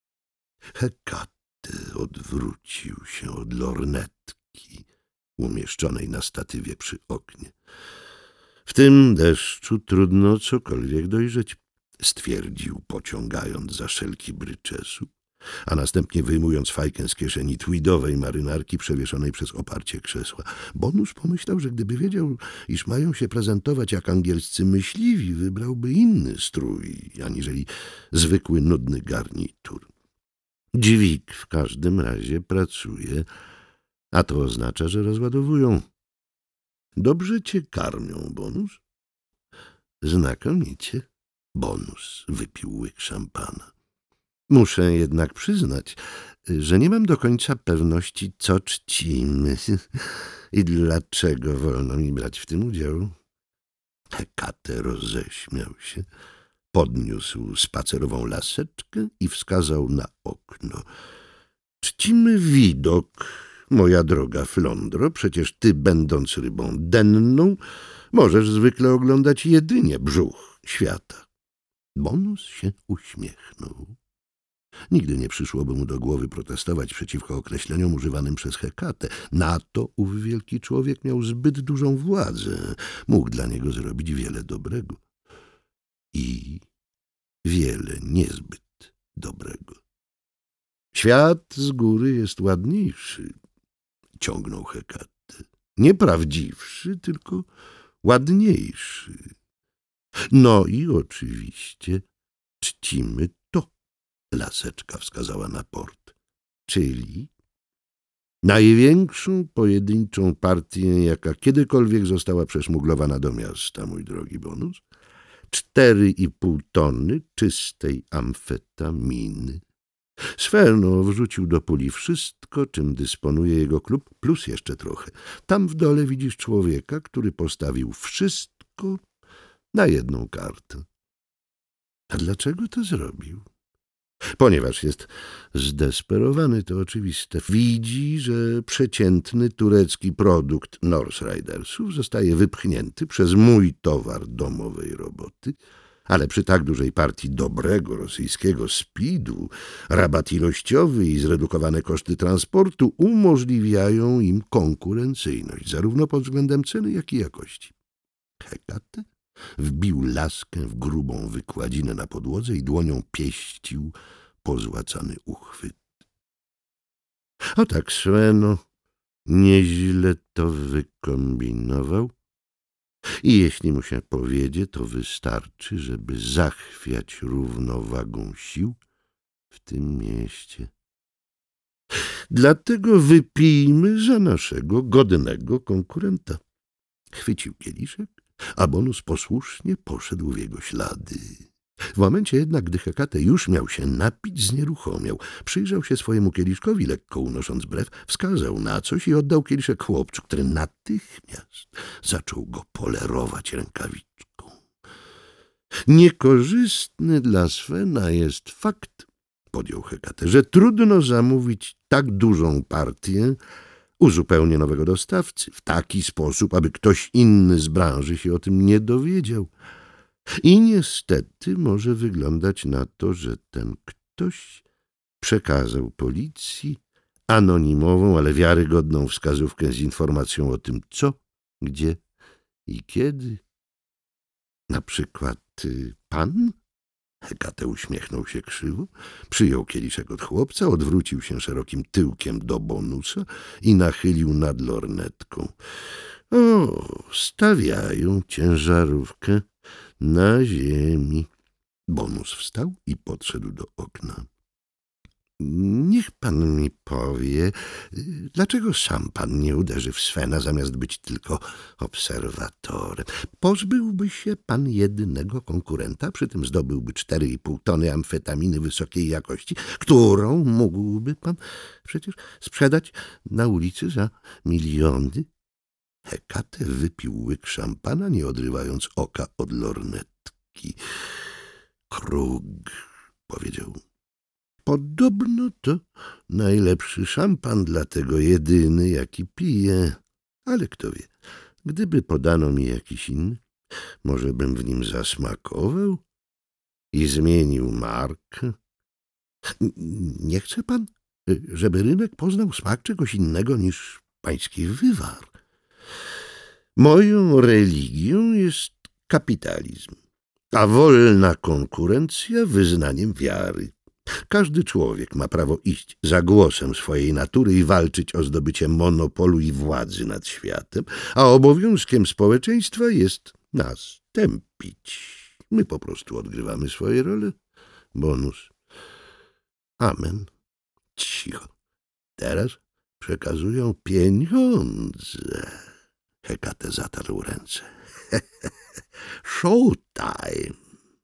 Hekaty odwrócił się od lornetki umieszczonej na statywie przy oknie. W tym deszczu trudno cokolwiek dojrzeć, stwierdził, pociągając za szelki bryczesu, a następnie wyjmując fajkę z kieszeni tweedowej marynarki przewieszonej przez oparcie krzesła. Bonus pomyślał, że gdyby wiedział, iż mają się prezentować jak angielscy myśliwi, wybrałby inny strój, aniżeli zwykły, nudny garnitur. Dźwig w każdym razie pracuje, a to oznacza, że rozładowują. Dobrze cię karmią, Bonus? Znakomicie. Bonus wypił łyk szampana. Muszę jednak przyznać, że nie mam do końca pewności, co czcimy i dlaczego wolno mi brać w tym udział. Hekate roześmiał się, podniósł spacerową laseczkę i wskazał na okno. Czcimy widok, moja droga Flądro, przecież ty, będąc rybą denną, możesz zwykle oglądać jedynie brzuch świata. Bonus się uśmiechnął. Nigdy nie przyszłoby mu do głowy protestować przeciwko określeniom używanym przez Hekatę. Na to ów wielki człowiek miał zbyt dużą władzę. Mógł dla niego zrobić wiele dobrego. I wiele niezbyt dobrego. Świat z góry jest ładniejszy, ciągnął Hekatę. Nie prawdziwszy, tylko ładniejszy. No i oczywiście czcimy to. Laseczka wskazała na port. Czyli największą pojedynczą partię, jaka kiedykolwiek została przeszmuglowana do miasta, mój drogi Bonus. 4,5 tony czystej amfetaminy. Sferno wrzucił do puli wszystko, czym dysponuje jego klub, plus jeszcze trochę. Tam w dole widzisz człowieka, który postawił wszystko na jedną kartę. A dlaczego to zrobił? Ponieważ jest zdesperowany, to oczywiste. Widzi, że przeciętny turecki produkt Norse Ridersów zostaje wypchnięty przez mój towar domowej roboty, ale przy tak dużej partii dobrego rosyjskiego speedu rabat ilościowy i zredukowane koszty transportu umożliwiają im konkurencyjność, zarówno pod względem ceny, jak i jakości. Hekate wbił laskę w grubą wykładzinę na podłodze i dłonią pieścił pozłacany uchwyt. O tak, Sveno, nieźle to wykombinował. I jeśli mu się powiedzie, to wystarczy, żeby zachwiać równowagą sił w tym mieście. Dlatego wypijmy za naszego godnego konkurenta. Chwycił kieliszek, a Bonus posłusznie poszedł w jego ślady. W momencie jednak, gdy Hekate już miał się napić, znieruchomiał. Przyjrzał się swojemu kieliszkowi, lekko unosząc brew, wskazał na coś i oddał kieliszek chłopcu, który natychmiast zaczął go polerować rękawiczką. Niekorzystny dla Svena jest fakt, podjął Hekate, że trudno zamówić tak dużą partię u zupełnie nowego dostawcy, w taki sposób, aby ktoś inny z branży się o tym nie dowiedział. I niestety może wyglądać na to, że ten ktoś przekazał policji anonimową, ale wiarygodną wskazówkę z informacją o tym, co, gdzie i kiedy. Na przykład pan? Hekate uśmiechnął się krzywo, przyjął kieliszek od chłopca, odwrócił się szerokim tyłkiem do Bonusa i nachylił nad lornetką. O, stawiają ciężarówkę na ziemi. Bonus wstał i podszedł do okna. Niech pan mi powie, dlaczego sam pan nie uderzy w Svena, zamiast być tylko obserwatorem? Pozbyłby się pan jedynego konkurenta, przy tym zdobyłby 4,5 tony amfetaminy wysokiej jakości, którą mógłby pan przecież sprzedać na ulicy za miliony. Hekate wypił łyk szampana, nie odrywając oka od lornetki. Krug, powiedział. Podobno to najlepszy szampan, dlatego jedyny, jaki piję. Ale kto wie, gdyby podano mi jakiś inny, może bym w nim zasmakował i zmienił markę. Nie chce pan, żeby rynek poznał smak czegoś innego niż pański wywar? Moją religią jest kapitalizm, a wolna konkurencja wyznaniem wiary. Każdy człowiek ma prawo iść za głosem swojej natury i walczyć o zdobycie monopolu i władzy nad światem, a obowiązkiem społeczeństwa jest nas tępić. My po prostu odgrywamy swoje role. Bonus. Amen. Cicho. Teraz przekazują pieniądze. Hekate zatarł ręce. Showtime.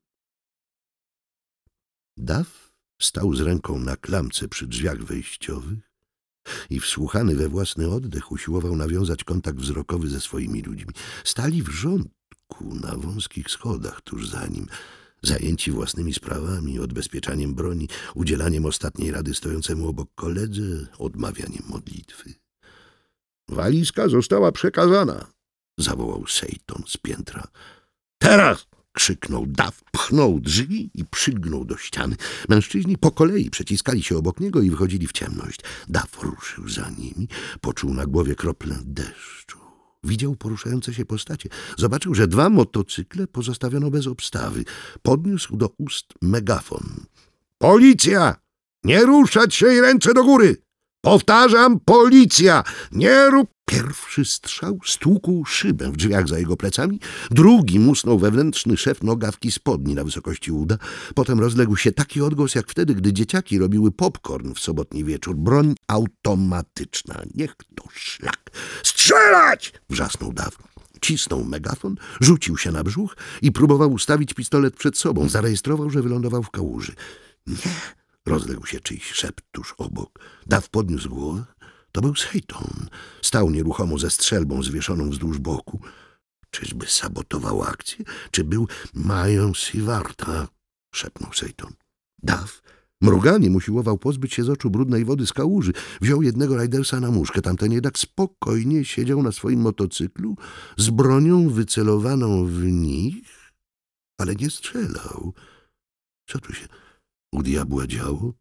Daw stał z ręką na klamce przy drzwiach wejściowych i wsłuchany we własny oddech usiłował nawiązać kontakt wzrokowy ze swoimi ludźmi. Stali w rządku na wąskich schodach tuż za nim, zajęci własnymi sprawami, odbezpieczaniem broni, udzielaniem ostatniej rady stojącemu obok koledze, odmawianiem modlitwy. Walizka została przekazana, zawołał Seyton z piętra. Teraz! Krzyknął Daw, pchnął drzwi i przylgnął do ściany. Mężczyźni po kolei przeciskali się obok niego i wychodzili w ciemność. Daw ruszył za nimi, poczuł na głowie kroplę deszczu. Widział poruszające się postacie. Zobaczył, że 2 motocykle pozostawiono bez obstawy. Podniósł do ust megafon. Policja! Nie ruszać się i ręce do góry! Powtarzam, policja! Nie rób... Pierwszy strzał stłukł szybę w drzwiach za jego plecami, drugi musnął wewnętrzny szef nogawki spodni na wysokości uda. Potem rozległ się taki odgłos, jak wtedy, gdy dzieciaki robiły popcorn w sobotni wieczór. Broń automatyczna. Niech to szlak. Strzelać! Wrzasnął Daw. Cisnął megafon, rzucił się na brzuch i próbował ustawić pistolet przed sobą. Zarejestrował, że wylądował w kałuży. Nie! Rozległ się czyjś szept tuż obok. Daw podniósł głowę. To był Seyton. Stał nieruchomo ze strzelbą zwieszoną wzdłuż boku. Czyżby sabotował akcję? Czy był Mają Siwarta? Szepnął Seyton. Daw mruganiem usiłował pozbyć się z oczu brudnej wody z kałuży. Wziął jednego rajdersa na muszkę. Tamten jednak spokojnie siedział na swoim motocyklu z bronią wycelowaną w nich, ale nie strzelał. Co tu się u diabła działo?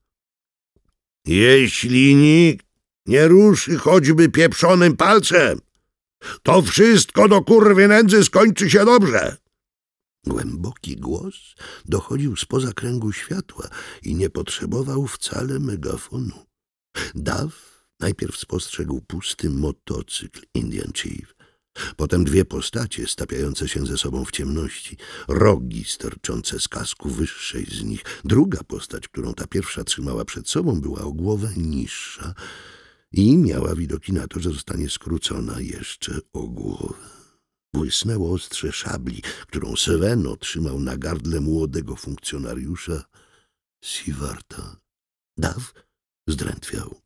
Jeśli nikt nie ruszy choćby pieprzonym palcem, to wszystko do kurwy nędzy skończy się dobrze. Głęboki głos dochodził spoza kręgu światła i nie potrzebował wcale megafonu. Daw najpierw spostrzegł pusty motocykl Indian Chief. Potem 2 postacie stapiające się ze sobą w ciemności, rogi sterczące z kasku wyższej z nich. Druga postać, którą ta pierwsza trzymała przed sobą, była o głowę niższa i miała widoki na to, że zostanie skrócona jeszcze o głowę. Błysnęło ostrze szabli, którą Sveno trzymał na gardle młodego funkcjonariusza Siwarta. Daw zdrętwiał.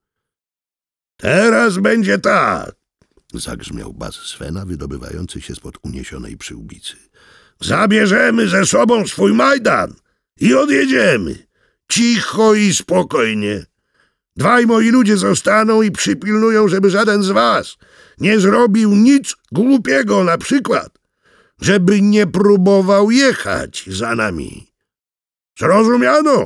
Teraz będzie tak! Zagrzmiał bas Svena, wydobywający się spod uniesionej przyłbicy. Zabierzemy ze sobą swój Majdan i odjedziemy. Cicho i spokojnie. 2 moi ludzie zostaną i przypilnują, żeby żaden z was nie zrobił nic głupiego, na przykład, żeby nie próbował jechać za nami. Zrozumiano?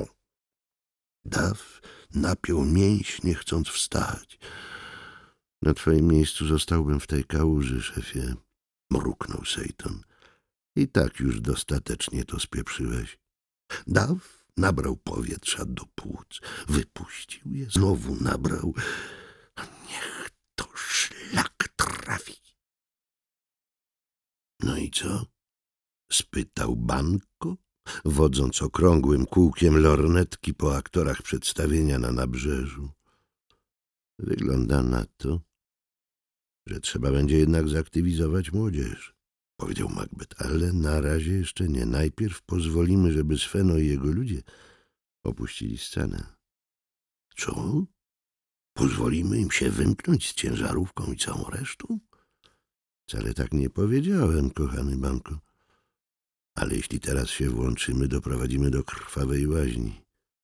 Daw napiął mięśnie, chcąc wstać. Na twoim miejscu zostałbym w tej kałuży, szefie, mruknął Seyton. I tak już dostatecznie to spieprzyłeś. Daw nabrał powietrza do płuc, wypuścił je, znowu nabrał. Niech to szlak trafi. No i co? Spytał Banko, wodząc okrągłym kółkiem lornetki po aktorach przedstawienia na nabrzeżu. Wygląda na to, że trzeba będzie jednak zaktywizować młodzież, powiedział Macbeth, ale na razie jeszcze nie. Najpierw pozwolimy, żeby Sveno i jego ludzie opuścili scenę. Co? Pozwolimy im się wymknąć z ciężarówką i całą resztą? Wcale tak nie powiedziałem, kochany Banko. Ale jeśli teraz się włączymy, doprowadzimy do krwawej łaźni.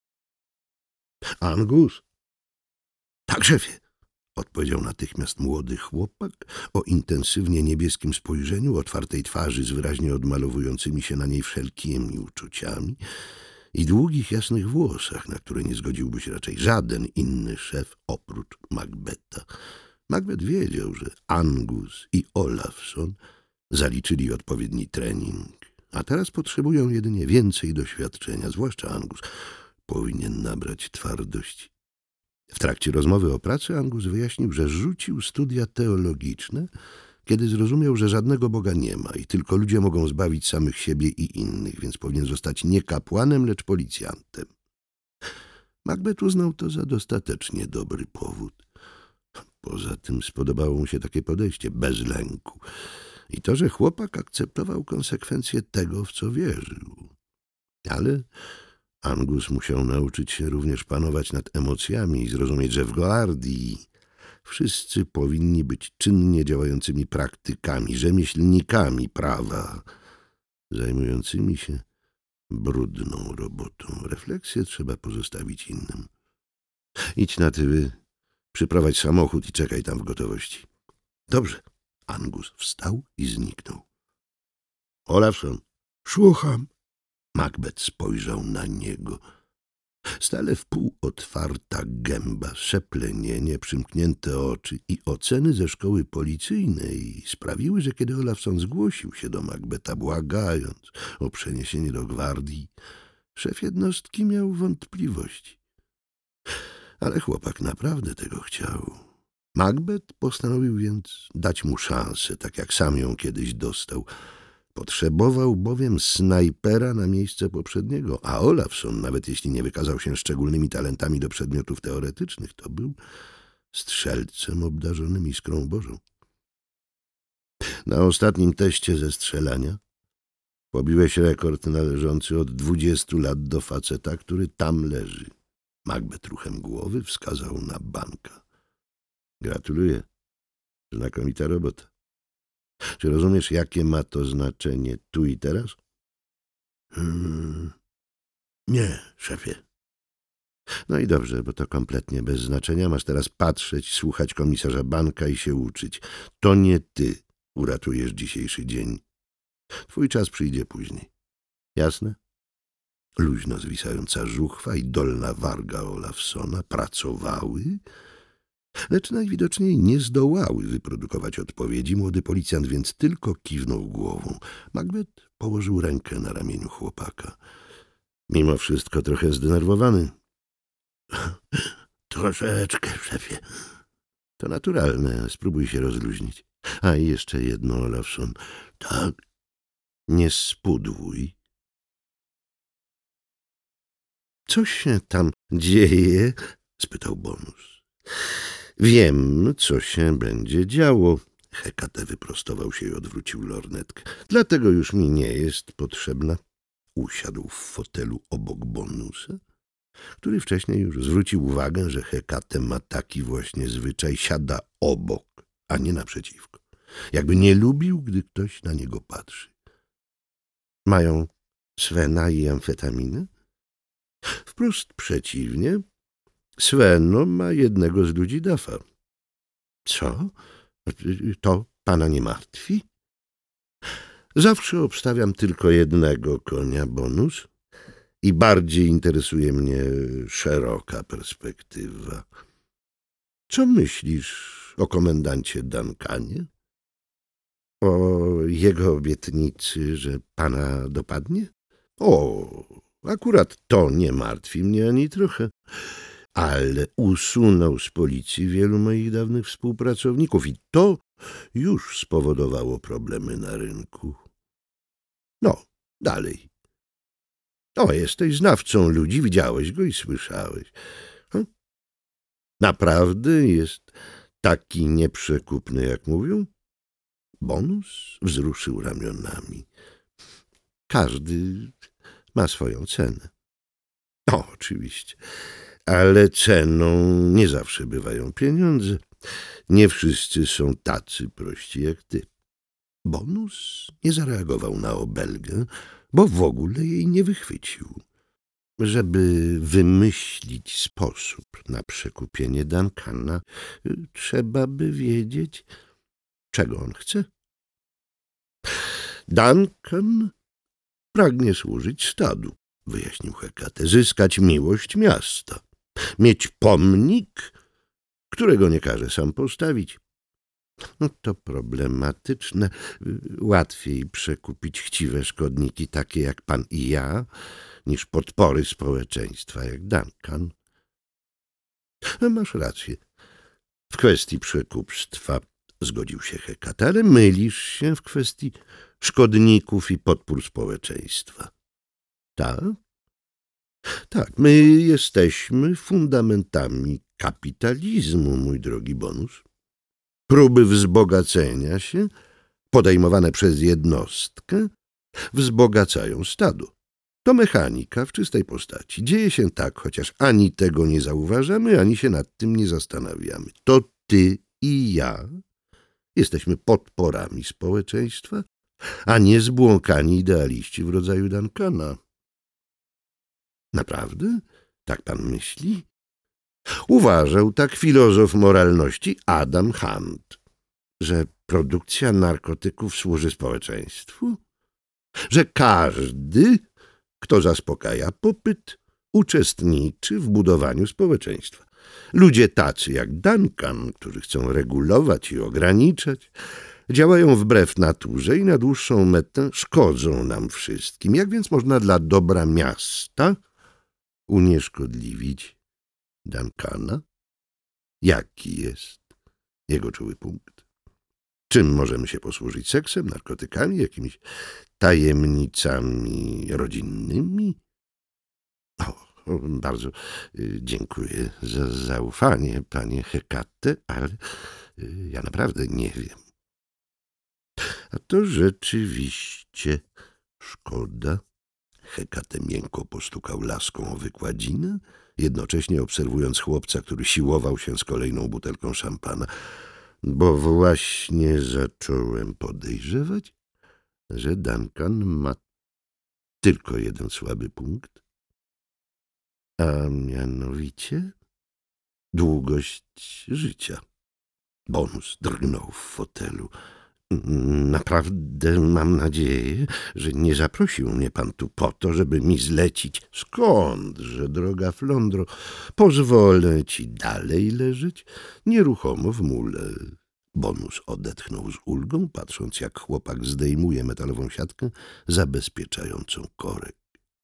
Angus? Tak, szefie, odpowiedział natychmiast młody chłopak o intensywnie niebieskim spojrzeniu, otwartej twarzy z wyraźnie odmalowującymi się na niej wszelkimi uczuciami i długich, jasnych włosach, na które nie zgodziłby się raczej żaden inny szef oprócz Macbetha. Macbeth wiedział, że Angus i Olafson zaliczyli odpowiedni trening, a teraz potrzebują jedynie więcej doświadczenia, zwłaszcza Angus. Powinien nabrać twardości. W trakcie rozmowy o pracy Angus wyjaśnił, że rzucił studia teologiczne, kiedy zrozumiał, że żadnego Boga nie ma i tylko ludzie mogą zbawić samych siebie i innych, więc powinien zostać nie kapłanem, lecz policjantem. Macbeth uznał to za dostatecznie dobry powód. Poza tym spodobało mu się takie podejście, bez lęku. I to, że chłopak akceptował konsekwencje tego, w co wierzył. Ale Angus musiał nauczyć się również panować nad emocjami i zrozumieć, że w gwardii wszyscy powinni być czynnie działającymi praktykami, rzemieślnikami prawa, zajmującymi się brudną robotą. Refleksję trzeba pozostawić innym. Idź na tyły, przyprowadź samochód i czekaj tam w gotowości. Dobrze. Angus wstał i zniknął. Olafson, słucham. Macbeth spojrzał na niego. Stale wpół otwarta gęba, szeplenienie, przymknięte oczy i oceny ze szkoły policyjnej sprawiły, że kiedy Olafson zgłosił się do Macbetha, błagając o przeniesienie do gwardii, szef jednostki miał wątpliwości. Ale chłopak naprawdę tego chciał. Macbeth postanowił więc dać mu szansę, tak jak sam ją kiedyś dostał. Potrzebował bowiem snajpera na miejsce poprzedniego, a Olafson, nawet jeśli nie wykazał się szczególnymi talentami do przedmiotów teoretycznych, to był strzelcem obdarzonym iskrą Bożą. Na ostatnim teście ze strzelania pobiłeś rekord należący od 20 lat do faceta, który tam leży. Macbeth ruchem głowy wskazał na Banka. Gratuluję. Znakomita robota. Czy rozumiesz, jakie ma to znaczenie tu i teraz? Nie, szefie. No i dobrze, bo to kompletnie bez znaczenia. Masz teraz patrzeć, słuchać komisarza Banka i się uczyć. To nie ty uratujesz dzisiejszy dzień. Twój czas przyjdzie później. Jasne? Luźno zwisająca żuchwa i dolna warga Olafsona pracowały, lecz najwidoczniej nie zdołały wyprodukować odpowiedzi. Młody policjant więc tylko kiwnął głową. Macbeth położył rękę na ramieniu chłopaka. Mimo wszystko trochę zdenerwowany. Troszeczkę, szefie. To naturalne. Spróbuj się rozluźnić. A i jeszcze jedno, Olafson. Tak. Nie spudłuj. Co się tam dzieje? Spytał Bonus. Wiem, co się będzie działo. Hekate wyprostował się i odwrócił lornetkę. Dlatego już mi nie jest potrzebna. Usiadł w fotelu obok Bonusa, który wcześniej już zwrócił uwagę, że Hekate ma taki właśnie zwyczaj, siada obok, a nie naprzeciwko. Jakby nie lubił, gdy ktoś na niego patrzy. Mają Svena i amfetaminę? Wprost przeciwnie. Sveno ma jednego z ludzi Dafa. Co? To pana nie martwi? Zawsze obstawiam tylko jednego konia, Bonus, i bardziej interesuje mnie szeroka perspektywa. Co myślisz o komendancie Duncanie? O jego obietnicy, że pana dopadnie? O, akurat to nie martwi mnie ani trochę. Ale usunął z policji wielu moich dawnych współpracowników i to już spowodowało problemy na rynku. No, dalej. O, jesteś znawcą ludzi, widziałeś go i słyszałeś. Naprawdę jest taki nieprzekupny, jak mówią? Bonus wzruszył ramionami. Każdy ma swoją cenę. O, oczywiście, ale ceną nie zawsze bywają pieniądze. Nie wszyscy są tacy prości jak ty. Bonus nie zareagował na obelgę, bo w ogóle jej nie wychwycił. Żeby wymyślić sposób na przekupienie Duncana, trzeba by wiedzieć, czego on chce. Duncan pragnie służyć stadu, wyjaśnił Hekate, zyskać miłość miasta, mieć pomnik, którego nie każe sam postawić. No to problematyczne. Łatwiej przekupić chciwe szkodniki takie jak pan i ja, niż podpory społeczeństwa jak Duncan. Masz rację. W kwestii przekupstwa zgodził się Hekate, ale mylisz się w kwestii szkodników i podpór społeczeństwa. Tak? Tak, my jesteśmy fundamentami kapitalizmu, mój drogi Bonus. Próby wzbogacenia się, podejmowane przez jednostkę, wzbogacają stado. To mechanika w czystej postaci. Dzieje się tak, chociaż ani tego nie zauważamy, ani się nad tym nie zastanawiamy. To ty i ja jesteśmy podporami społeczeństwa, a nie zbłąkani idealiści w rodzaju Duncana. Naprawdę? Tak pan myśli? Uważał tak filozof moralności Adam Hunt, że produkcja narkotyków służy społeczeństwu, że każdy, kto zaspokaja popyt, uczestniczy w budowaniu społeczeństwa. Ludzie tacy jak Duncan, którzy chcą regulować i ograniczać, działają wbrew naturze i na dłuższą metę szkodzą nam wszystkim. Jak więc można dla dobra miasta unieszkodliwić Duncana? Jaki jest jego czuły punkt? Czym możemy się posłużyć? Seksem, narkotykami, jakimiś tajemnicami rodzinnymi? Bardzo dziękuję za zaufanie, panie Hekate, ale ja naprawdę nie wiem. A to rzeczywiście szkoda. Hekate miękko postukał laską o wykładzinę, jednocześnie obserwując chłopca, który siłował się z kolejną butelką szampana, bo właśnie zacząłem podejrzewać, że Duncan ma tylko jeden słaby punkt, a mianowicie długość życia. Bonus drgnął w fotelu. Naprawdę mam nadzieję, że nie zaprosił mnie pan tu po to, żeby mi zlecić. Skądże, droga Flądro, pozwolę ci dalej leżeć nieruchomo w mule. Bonus odetchnął z ulgą, patrząc jak chłopak zdejmuje metalową siatkę zabezpieczającą korek.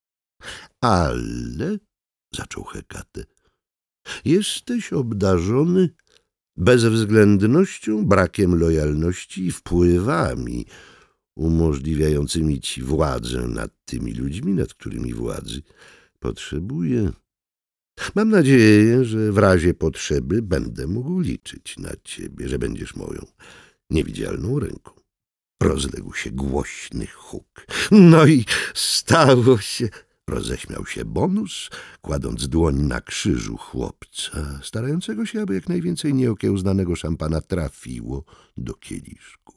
Ale, zaczął Hekate, jesteś obdarzony bezwzględnością, brakiem lojalności i wpływami umożliwiającymi ci władzę nad tymi ludźmi, nad którymi władzy potrzebuję. Mam nadzieję, że w razie potrzeby będę mógł liczyć na ciebie, że będziesz moją niewidzialną ręką. Rozległ się głośny huk. No i stało się... Roześmiał się Bonus, kładąc dłoń na krzyżu chłopca, starającego się, aby jak najwięcej nieokiełznanego szampana trafiło do kieliszku.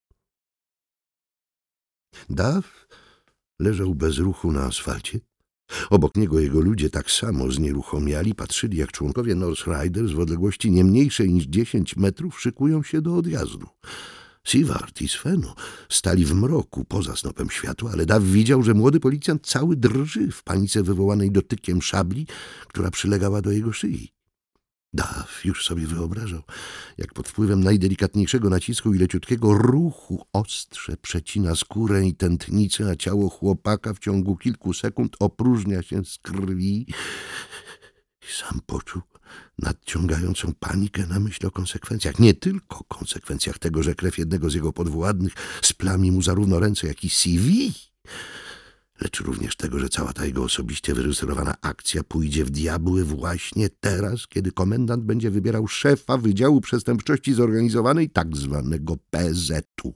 Daw leżał bez ruchu na asfalcie. Obok niego jego ludzie tak samo znieruchomiali, patrzyli jak członkowie North Riders w odległości nie mniejszej niż 10 metrów szykują się do odjazdu. Seward i Sveno stali w mroku poza snopem światła, ale Daw widział, że młody policjant cały drży w panice wywołanej dotykiem szabli, która przylegała do jego szyi. Daw już sobie wyobrażał, jak pod wpływem najdelikatniejszego nacisku i leciutkiego ruchu ostrze przecina skórę i tętnicę, a ciało chłopaka w ciągu kilku sekund opróżnia się z krwi. I sam poczuł nadciągającą panikę na myśl o konsekwencjach. Nie tylko konsekwencjach tego, że krew jednego z jego podwładnych splami mu zarówno ręce, jak i CV, lecz również tego, że cała ta jego osobiście wyreżyserowana akcja pójdzie w diabły właśnie teraz, kiedy komendant będzie wybierał szefa Wydziału Przestępczości Zorganizowanej, tak zwanego PZ-u.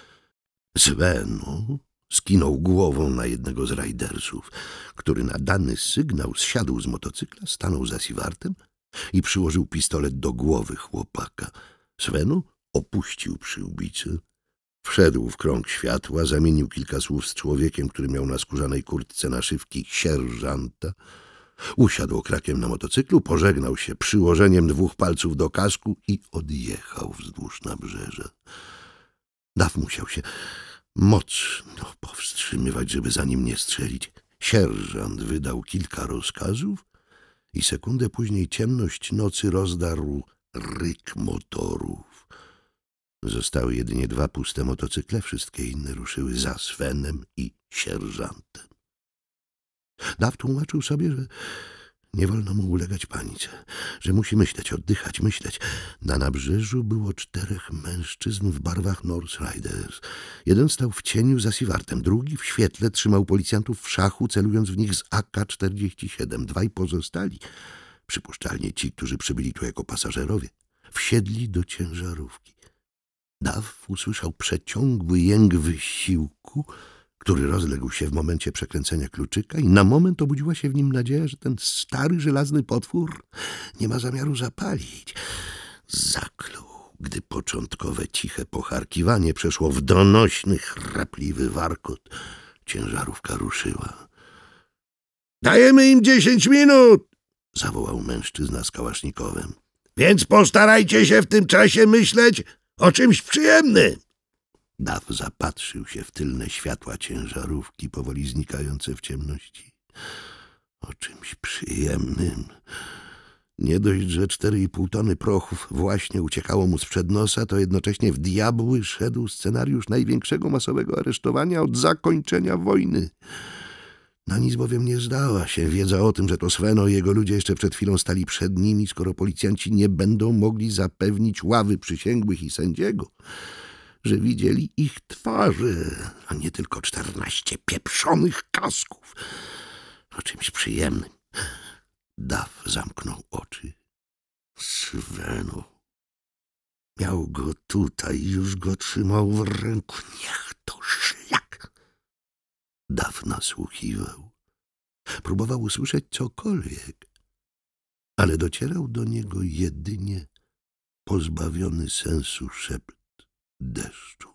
Svenu skinął głową na jednego z rajdersów, który na dany sygnał zsiadł z motocykla, stanął za Siwartem i przyłożył pistolet do głowy chłopaka. Svenu opuścił przyłbicę, wszedł w krąg światła, zamienił kilka słów z człowiekiem, który miał na skórzanej kurtce naszywki sierżanta, usiadł okrakiem na motocyklu, pożegnał się przyłożeniem 2 palców do kasku i odjechał wzdłuż nabrzeża. Duff musiał się mocno powstrzymywać, żeby za nim nie strzelić. Sierżant wydał kilka rozkazów i sekundę później ciemność nocy rozdarł ryk motorów. Zostały jedynie 2 puste motocykle, wszystkie inne ruszyły za Svenem i sierżantem. Duff tłumaczył sobie, że nie wolno mu ulegać panice, że musi myśleć, oddychać, myśleć. Na nabrzeżu było 4 mężczyzn w barwach North Riders. Jeden stał w cieniu za Siwartem, drugi w świetle trzymał policjantów w szachu, celując w nich z AK-47. 2 pozostali, przypuszczalnie ci, którzy przybyli tu jako pasażerowie, wsiedli do ciężarówki. Duff usłyszał przeciągły jęk wysiłku, który rozległ się w momencie przekręcenia kluczyka i na moment obudziła się w nim nadzieja, że ten stary, żelazny potwór nie ma zamiaru zapalić. Zaklął, gdy początkowe ciche pocharkiwanie przeszło w donośny, chrapliwy warkot. Ciężarówka ruszyła. Dajemy im 10 minut, Zawołał mężczyzna z kałasznikowem. więc postarajcie się w tym czasie myśleć o czymś przyjemnym. Duff zapatrzył się w tylne światła ciężarówki, powoli znikające w ciemności. O czymś przyjemnym. Nie dość, że 4,5 tony prochów właśnie uciekało mu sprzed nosa, to jednocześnie w diabły szedł scenariusz największego masowego aresztowania od zakończenia wojny. Na nic bowiem nie zdała się wiedza o tym, że to Sveno i jego ludzie jeszcze przed chwilą stali przed nimi, skoro policjanci nie będą mogli zapewnić ławy przysięgłych i sędziego, że widzieli ich twarze, a nie tylko 14 pieprzonych kasków. O czymś przyjemnym. Duff zamknął oczy. Svenu. Miał go tutaj, już go trzymał w ręku. Niech to szlak! Duff nasłuchiwał. Próbował usłyszeć cokolwiek, ale docierał do niego jedynie pozbawiony sensu szept deszczu.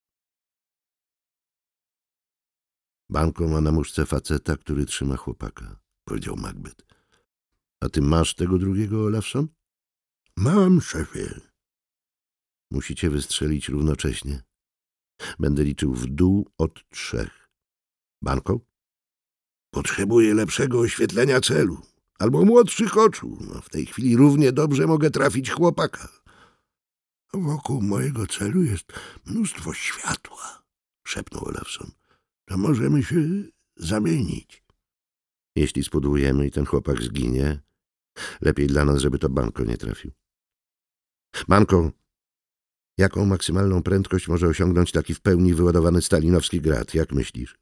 Banko ma na muszce faceta, który trzyma chłopaka, powiedział Macbeth. A ty masz tego drugiego, Olafson? Mam, szefie. Musicie wystrzelić równocześnie. Będę liczył w dół od 3. Banko? Potrzebuję lepszego oświetlenia celu albo młodszych oczu. W tej chwili równie dobrze mogę trafić chłopaka. Wokół mojego celu jest mnóstwo światła, szepnął Olafson. To możemy się zamienić. Jeśli spudłujemy i ten chłopak zginie, lepiej dla nas, żeby to Banko nie trafił. Banko, jaką maksymalną prędkość może osiągnąć taki w pełni wyładowany stalinowski grad? Jak myślisz?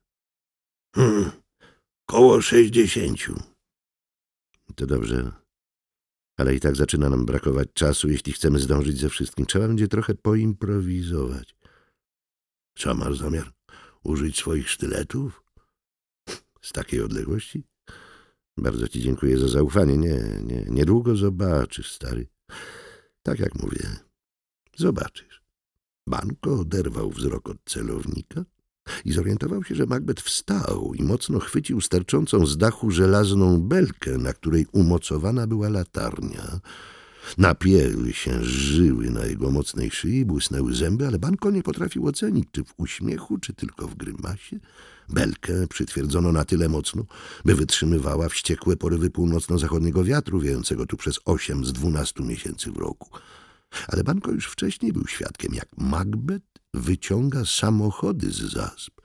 Koło 60. To dobrze, ale i tak zaczyna nam brakować czasu, jeśli chcemy zdążyć ze wszystkim. Trzeba będzie trochę poimprowizować. Co masz zamiar? Użyć swoich sztyletów? Z takiej odległości? Bardzo ci dziękuję za zaufanie. Niedługo zobaczysz, stary. Tak jak mówię, zobaczysz. Banko oderwał wzrok od celownika i zorientował się, że Macbeth wstał i mocno chwycił sterczącą z dachu żelazną belkę, na której umocowana była latarnia. Napięły się żyły na jego mocnej szyi, błysnęły zęby, ale Banko nie potrafił ocenić, czy w uśmiechu, czy tylko w grymasie. Belkę przytwierdzono na tyle mocno, by wytrzymywała wściekłe porywy północno-zachodniego wiatru wiejącego tu przez 8 z 12 miesięcy w roku. Ale Banko już wcześniej był świadkiem, jak Macbeth wyciąga samochody z zasp.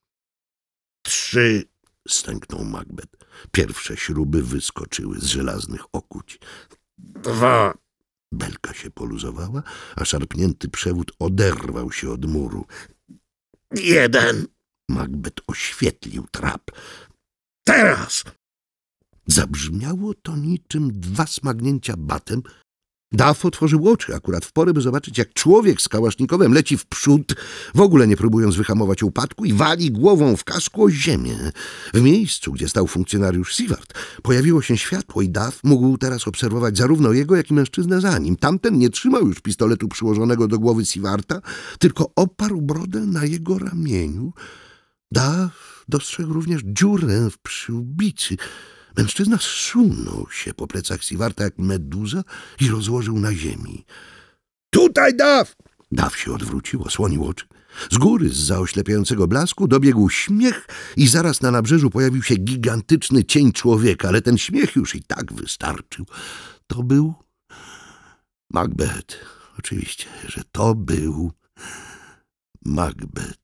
3, stęknął Macbeth. Pierwsze śruby wyskoczyły z żelaznych okuć. 2. Belka się poluzowała, a szarpnięty przewód oderwał się od muru. 1. Macbeth oświetlił trap. Teraz! Zabrzmiało to niczym 2 smagnięcia batem. Duff otworzył oczy akurat w porę, by zobaczyć, jak człowiek z kałasznikowem leci w przód, w ogóle nie próbując wyhamować upadku, i wali głową w kasku o ziemię. W miejscu, gdzie stał funkcjonariusz Seward, pojawiło się światło i Duff mógł teraz obserwować zarówno jego, jak i mężczyznę za nim. Tamten nie trzymał już pistoletu przyłożonego do głowy Sewarta, tylko oparł brodę na jego ramieniu. Duff dostrzegł również dziurę w przyłbicy. Mężczyzna zsunął się po plecach Sewarta jak meduza i rozłożył na ziemi. Tutaj, Duff! Duff się odwrócił, osłonił oczy. Z góry, zza oślepiającego blasku, dobiegł śmiech i zaraz na nabrzeżu pojawił się gigantyczny cień człowieka, ale ten śmiech już i tak wystarczył. To był Macbeth. Oczywiście, że to był Macbeth.